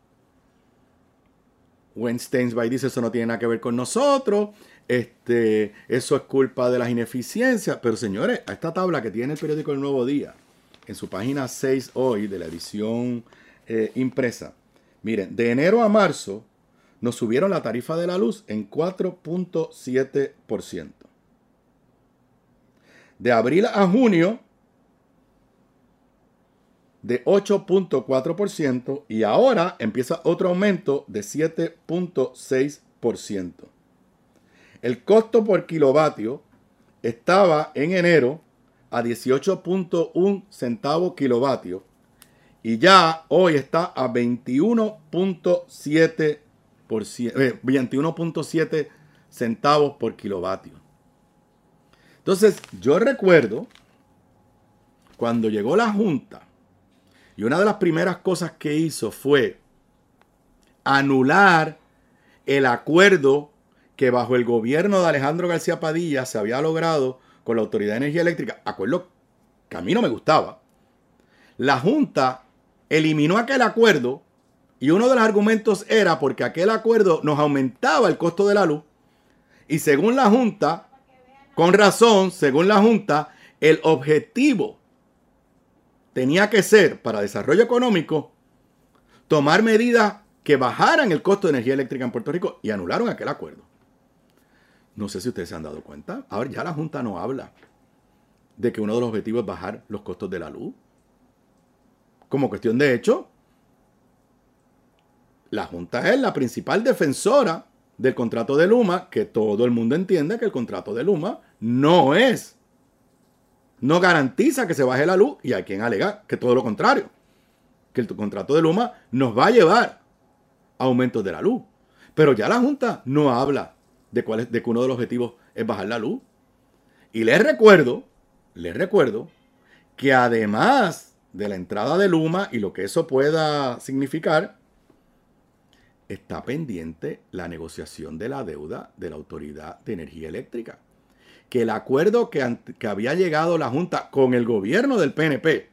Wen Stensby dice eso no tiene nada que ver con nosotros. Este, eso es culpa de las ineficiencias. Pero señores, a esta tabla que tiene el periódico El Nuevo Día, en su página seis hoy de la edición eh, impresa, miren, de enero a marzo nos subieron la tarifa de la luz en cuatro punto siete por ciento. De abril a junio, de ocho punto cuatro por ciento. Y ahora empieza otro aumento de siete punto seis por ciento. El costo por kilovatio estaba en enero a dieciocho punto uno centavos kilovatio y ya hoy está a veintiuno punto siete por ciento, eh, veintiuno punto siete centavos por kilovatio. Entonces, yo recuerdo cuando llegó la Junta y una de las primeras cosas que hizo fue anular el acuerdo que bajo el gobierno de Alejandro García Padilla se había logrado con la Autoridad de Energía Eléctrica, acuerdo que a mí no me gustaba. La Junta eliminó aquel acuerdo y uno de los argumentos era porque aquel acuerdo nos aumentaba el costo de la luz y según la Junta, con razón, según la Junta, el objetivo tenía que ser para desarrollo económico tomar medidas que bajaran el costo de energía eléctrica en Puerto Rico y anularon aquel acuerdo. No sé si ustedes se han dado cuenta. Ahora ya la Junta no habla de que uno de los objetivos es bajar los costos de la luz. Como cuestión de hecho, la Junta es la principal defensora del contrato de Luma, que todo el mundo entiende que el contrato de Luma no es, no garantiza que se baje la luz, y hay quien alega que todo lo contrario, que el contrato de Luma nos va a llevar a aumentos de la luz. Pero ya la Junta no habla de cuál es, de que uno de los objetivos es bajar la luz. Y les recuerdo, les recuerdo que además de la entrada de Luma y lo que eso pueda significar, está pendiente la negociación de la deuda de la Autoridad de Energía Eléctrica. Que el acuerdo que, que había llegado la Junta con el gobierno del P N P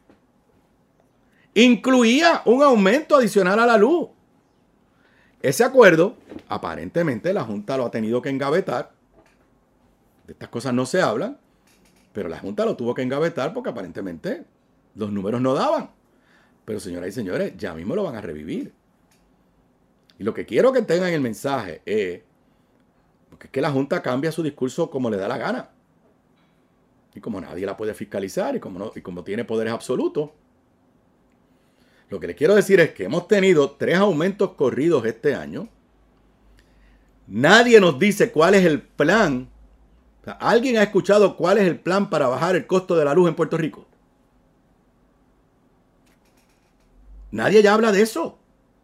incluía un aumento adicional a la luz. Ese acuerdo, aparentemente, la Junta lo ha tenido que engavetar. De estas cosas no se hablan, pero la Junta lo tuvo que engavetar porque aparentemente los números no daban. Pero señoras y señores, ya mismo lo van a revivir. Y lo que quiero que tengan el mensaje es, porque es que la Junta cambia su discurso como le da la gana. Y como nadie la puede fiscalizar y como, no, y como tiene poderes absolutos, lo que les quiero decir es que hemos tenido tres aumentos corridos este año. Nadie nos dice cuál es el plan. O sea, ¿alguien ha escuchado cuál es el plan para bajar el costo de la luz en Puerto Rico? Nadie ya habla de eso.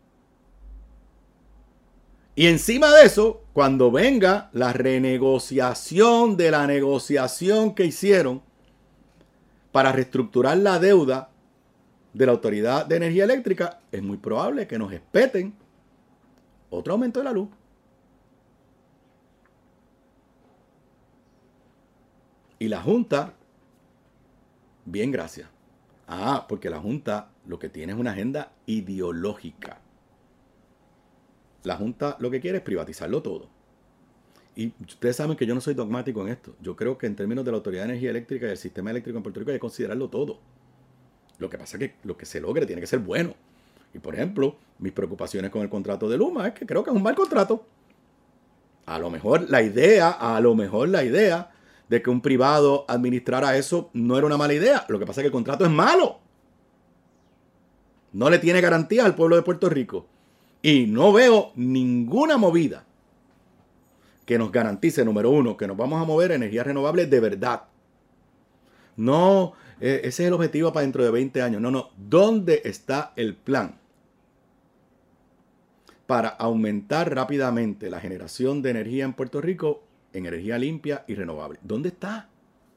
Y encima de eso, cuando venga la renegociación de la negociación que hicieron para reestructurar la deuda de la Autoridad de Energía Eléctrica, es muy probable que nos espeten otro aumento de la luz. Y la Junta, bien, gracias. Ah, porque la Junta lo que tiene es una agenda ideológica. La Junta lo que quiere es privatizarlo todo. Y ustedes saben que yo no soy dogmático en esto. Yo creo que en términos de la Autoridad de Energía Eléctrica y el sistema eléctrico en Puerto Rico hay que considerarlo todo. Lo que pasa es que lo que se logre tiene que ser bueno. Y por ejemplo, mis preocupaciones con el contrato de Luma es que creo que es un mal contrato. A lo mejor la idea, a lo mejor la idea de que un privado administrara eso no era una mala idea. Lo que pasa es que el contrato es malo. No le tiene garantía al pueblo de Puerto Rico. Y no veo ninguna movida que nos garantice, número uno, que nos vamos a mover a energías renovables de verdad. No, eh, ese es el objetivo para dentro de veinte años. No, no. ¿Dónde está el plan para aumentar rápidamente la generación de energía en Puerto Rico en energía limpia y renovable? ¿Dónde está?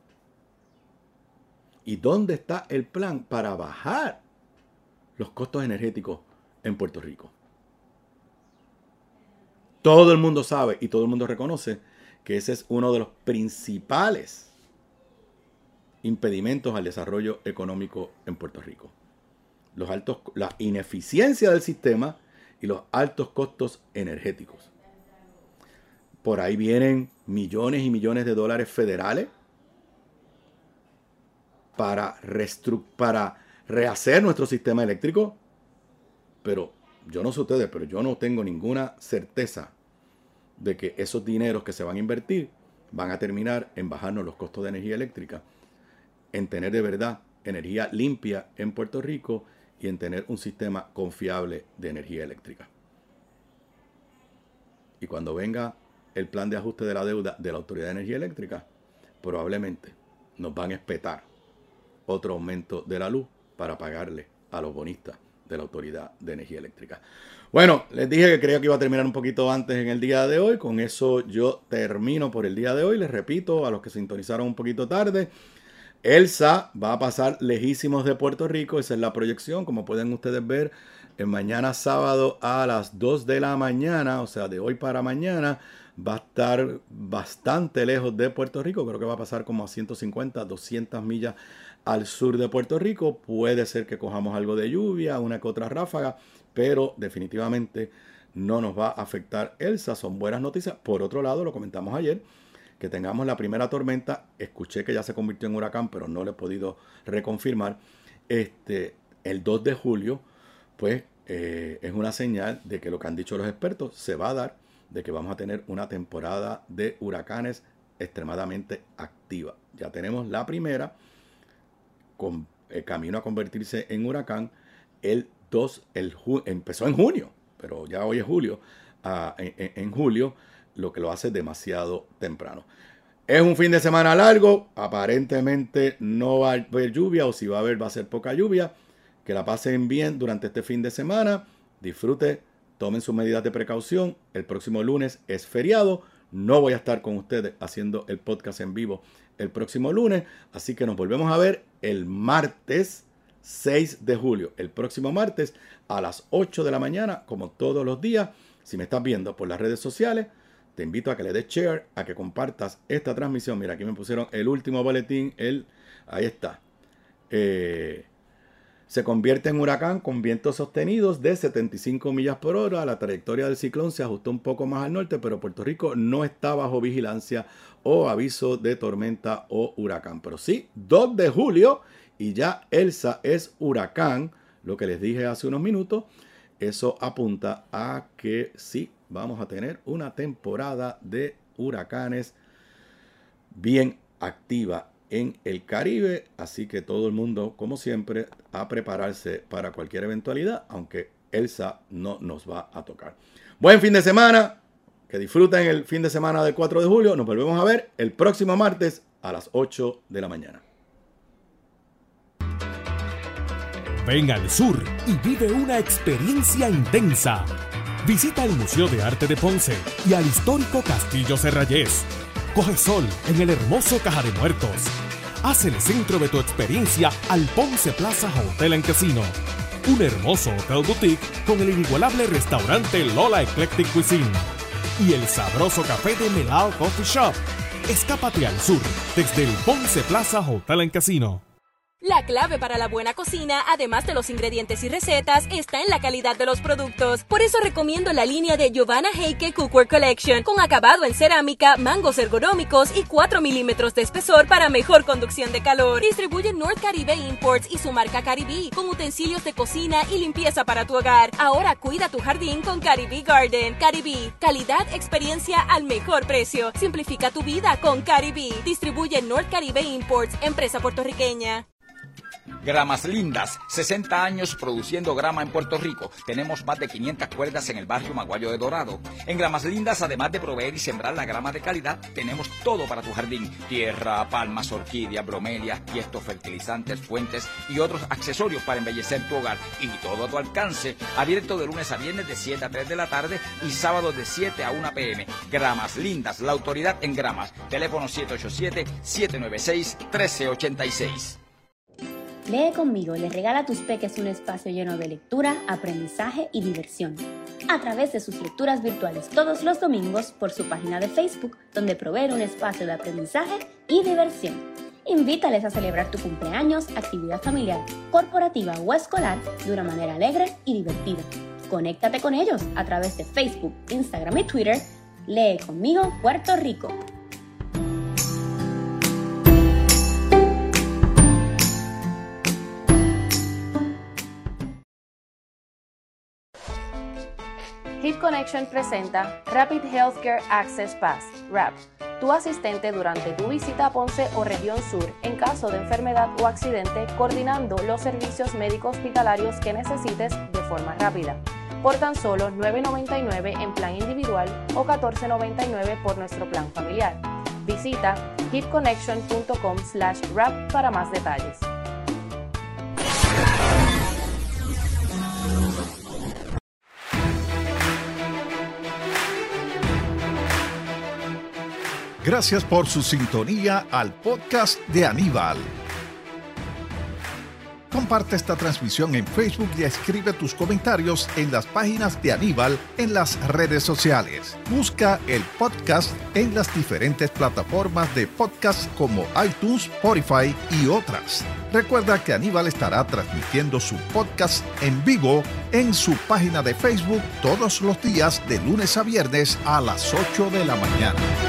¿Y dónde está el plan para bajar los costos energéticos en Puerto Rico? Todo el mundo sabe y todo el mundo reconoce que ese es uno de los principales impedimentos al desarrollo económico en Puerto Rico. Los altos, la ineficiencia del sistema y los altos costos energéticos. Por ahí vienen millones y millones de dólares federales para, restru- para rehacer nuestro sistema eléctrico. Pero yo no sé ustedes, pero yo no tengo ninguna certeza de que esos dineros que se van a invertir van a terminar en bajarnos los costos de energía eléctrica, en tener de verdad energía limpia en Puerto Rico y en tener un sistema confiable de energía eléctrica. Y cuando venga el plan de ajuste de la deuda de la Autoridad de Energía Eléctrica, probablemente nos van a espetar otro aumento de la luz para pagarle a los bonistas de la Autoridad de Energía Eléctrica. Bueno, les dije que creía que iba a terminar un poquito antes en el día de hoy. Con eso yo termino por el día de hoy. Les repito, a los que sintonizaron un poquito tarde, Elsa va a pasar lejísimos de Puerto Rico. Esa es la proyección. Como pueden ustedes ver, en mañana sábado a las dos de la mañana, o sea, de hoy para mañana, va a estar bastante lejos de Puerto Rico. Creo que va a pasar como a ciento cincuenta, doscientas millas al sur de Puerto Rico. Puede ser que cojamos algo de lluvia, una que otra ráfaga, pero definitivamente no nos va a afectar Elsa. Son buenas noticias. Por otro lado, lo comentamos ayer, que tengamos la primera tormenta. Escuché que ya se convirtió en huracán, pero no lo he podido reconfirmar. Este, el dos de julio, pues eh, es una señal de que lo que han dicho los expertos se va a dar, de que vamos a tener una temporada de huracanes extremadamente activa. Ya tenemos la primera, con el camino a convertirse en huracán. El dos, el ju- empezó en junio, pero ya hoy es julio. Uh, en, en julio, lo que lo hace demasiado temprano. Es un fin de semana largo. Aparentemente no va a haber lluvia, o si va a haber, va a ser poca lluvia. Que la pasen bien durante este fin de semana. Disfrute, tomen sus medidas de precaución. El próximo lunes es feriado. No voy a estar con ustedes haciendo el podcast en vivo el próximo lunes. Así que nos volvemos a ver el martes seis de julio. El próximo martes a las ocho de la mañana, como todos los días. Si me estás viendo por las redes sociales, te invito a que le des share, a que compartas esta transmisión. Mira, aquí me pusieron el último boletín. El, ahí está. Eh... Se convierte en huracán con vientos sostenidos de setenta y cinco millas por hora. La trayectoria del ciclón se ajustó un poco más al norte, pero Puerto Rico no está bajo vigilancia o aviso de tormenta o huracán. Pero sí, dos de julio y ya Elsa es huracán. Lo que les dije hace unos minutos, eso apunta a que sí, vamos a tener una temporada de huracanes bien activa en el Caribe, así que todo el mundo, como siempre, a prepararse para cualquier eventualidad, aunque Elsa no nos va a tocar. Buen fin de semana, que disfruten el fin de semana del cuatro de julio. Nos volvemos a ver el próximo martes a las ocho de la mañana. Ven al sur y vive una experiencia intensa. Visita el Museo de Arte de Ponce y al histórico Castillo Serrayés. Coge sol en el hermoso Caja de Muertos. Haz el centro de tu experiencia al Ponce Plaza Hotel and Casino. Un hermoso hotel boutique con el inigualable restaurante Lola Eclectic Cuisine y el sabroso café de Melao Coffee Shop. Escápate al sur desde el Ponce Plaza Hotel and Casino. La clave para la buena cocina, además de los ingredientes y recetas, está en la calidad de los productos. Por eso recomiendo la línea de Giovanna Heike Cookware Collection, con acabado en cerámica, mangos ergonómicos y cuatro milímetros de espesor para mejor conducción de calor. Distribuye North Caribe Imports y su marca Caribe, con utensilios de cocina y limpieza para tu hogar. Ahora cuida tu jardín con Caribe Garden. Caribe, calidad, experiencia al mejor precio. Simplifica tu vida con Caribe. Distribuye North Caribe Imports, empresa puertorriqueña. Gramas Lindas, sesenta años produciendo grama en Puerto Rico. Tenemos más de quinientas cuerdas en el barrio Maguayo de Dorado. En Gramas Lindas, además de proveer y sembrar la grama de calidad, tenemos todo para tu jardín. Tierra, palmas, orquídeas, bromelias, tiestos, fertilizantes, fuentes y otros accesorios para embellecer tu hogar. Y todo a tu alcance. Abierto de lunes a viernes de siete a tres de la tarde y sábados de siete a una p m Gramas Lindas, la autoridad en gramas. Teléfono siete ocho siete, siete nueve seis, uno tres ocho seis. Lee conmigo le regala a tus peques un espacio lleno de lectura, aprendizaje y diversión, a través de sus lecturas virtuales todos los domingos por su página de Facebook, donde provee un espacio de aprendizaje y diversión. Invítales a celebrar tu cumpleaños, actividad familiar, corporativa o escolar de una manera alegre y divertida. Conéctate con ellos a través de Facebook, Instagram y Twitter. Lee conmigo Puerto Rico. Hit Connection presenta Rapid Healthcare Access Pass, RAP, tu asistente durante tu visita a Ponce o región sur en caso de enfermedad o accidente, coordinando los servicios médico hospitalarios que necesites de forma rápida. Por tan solo nueve noventa y nueve en plan individual o catorce noventa y nueve por nuestro plan familiar. Visita hitconnection punto com slash rap para más detalles. Gracias por su sintonía al podcast de Aníbal. Comparte esta transmisión en Facebook y escribe tus comentarios en las páginas de Aníbal en las redes sociales. Busca el podcast en las diferentes plataformas de podcast como iTunes, Spotify y otras. Recuerda que Aníbal estará transmitiendo su podcast en vivo en su página de Facebook todos los días de lunes a viernes a las ocho de la mañana.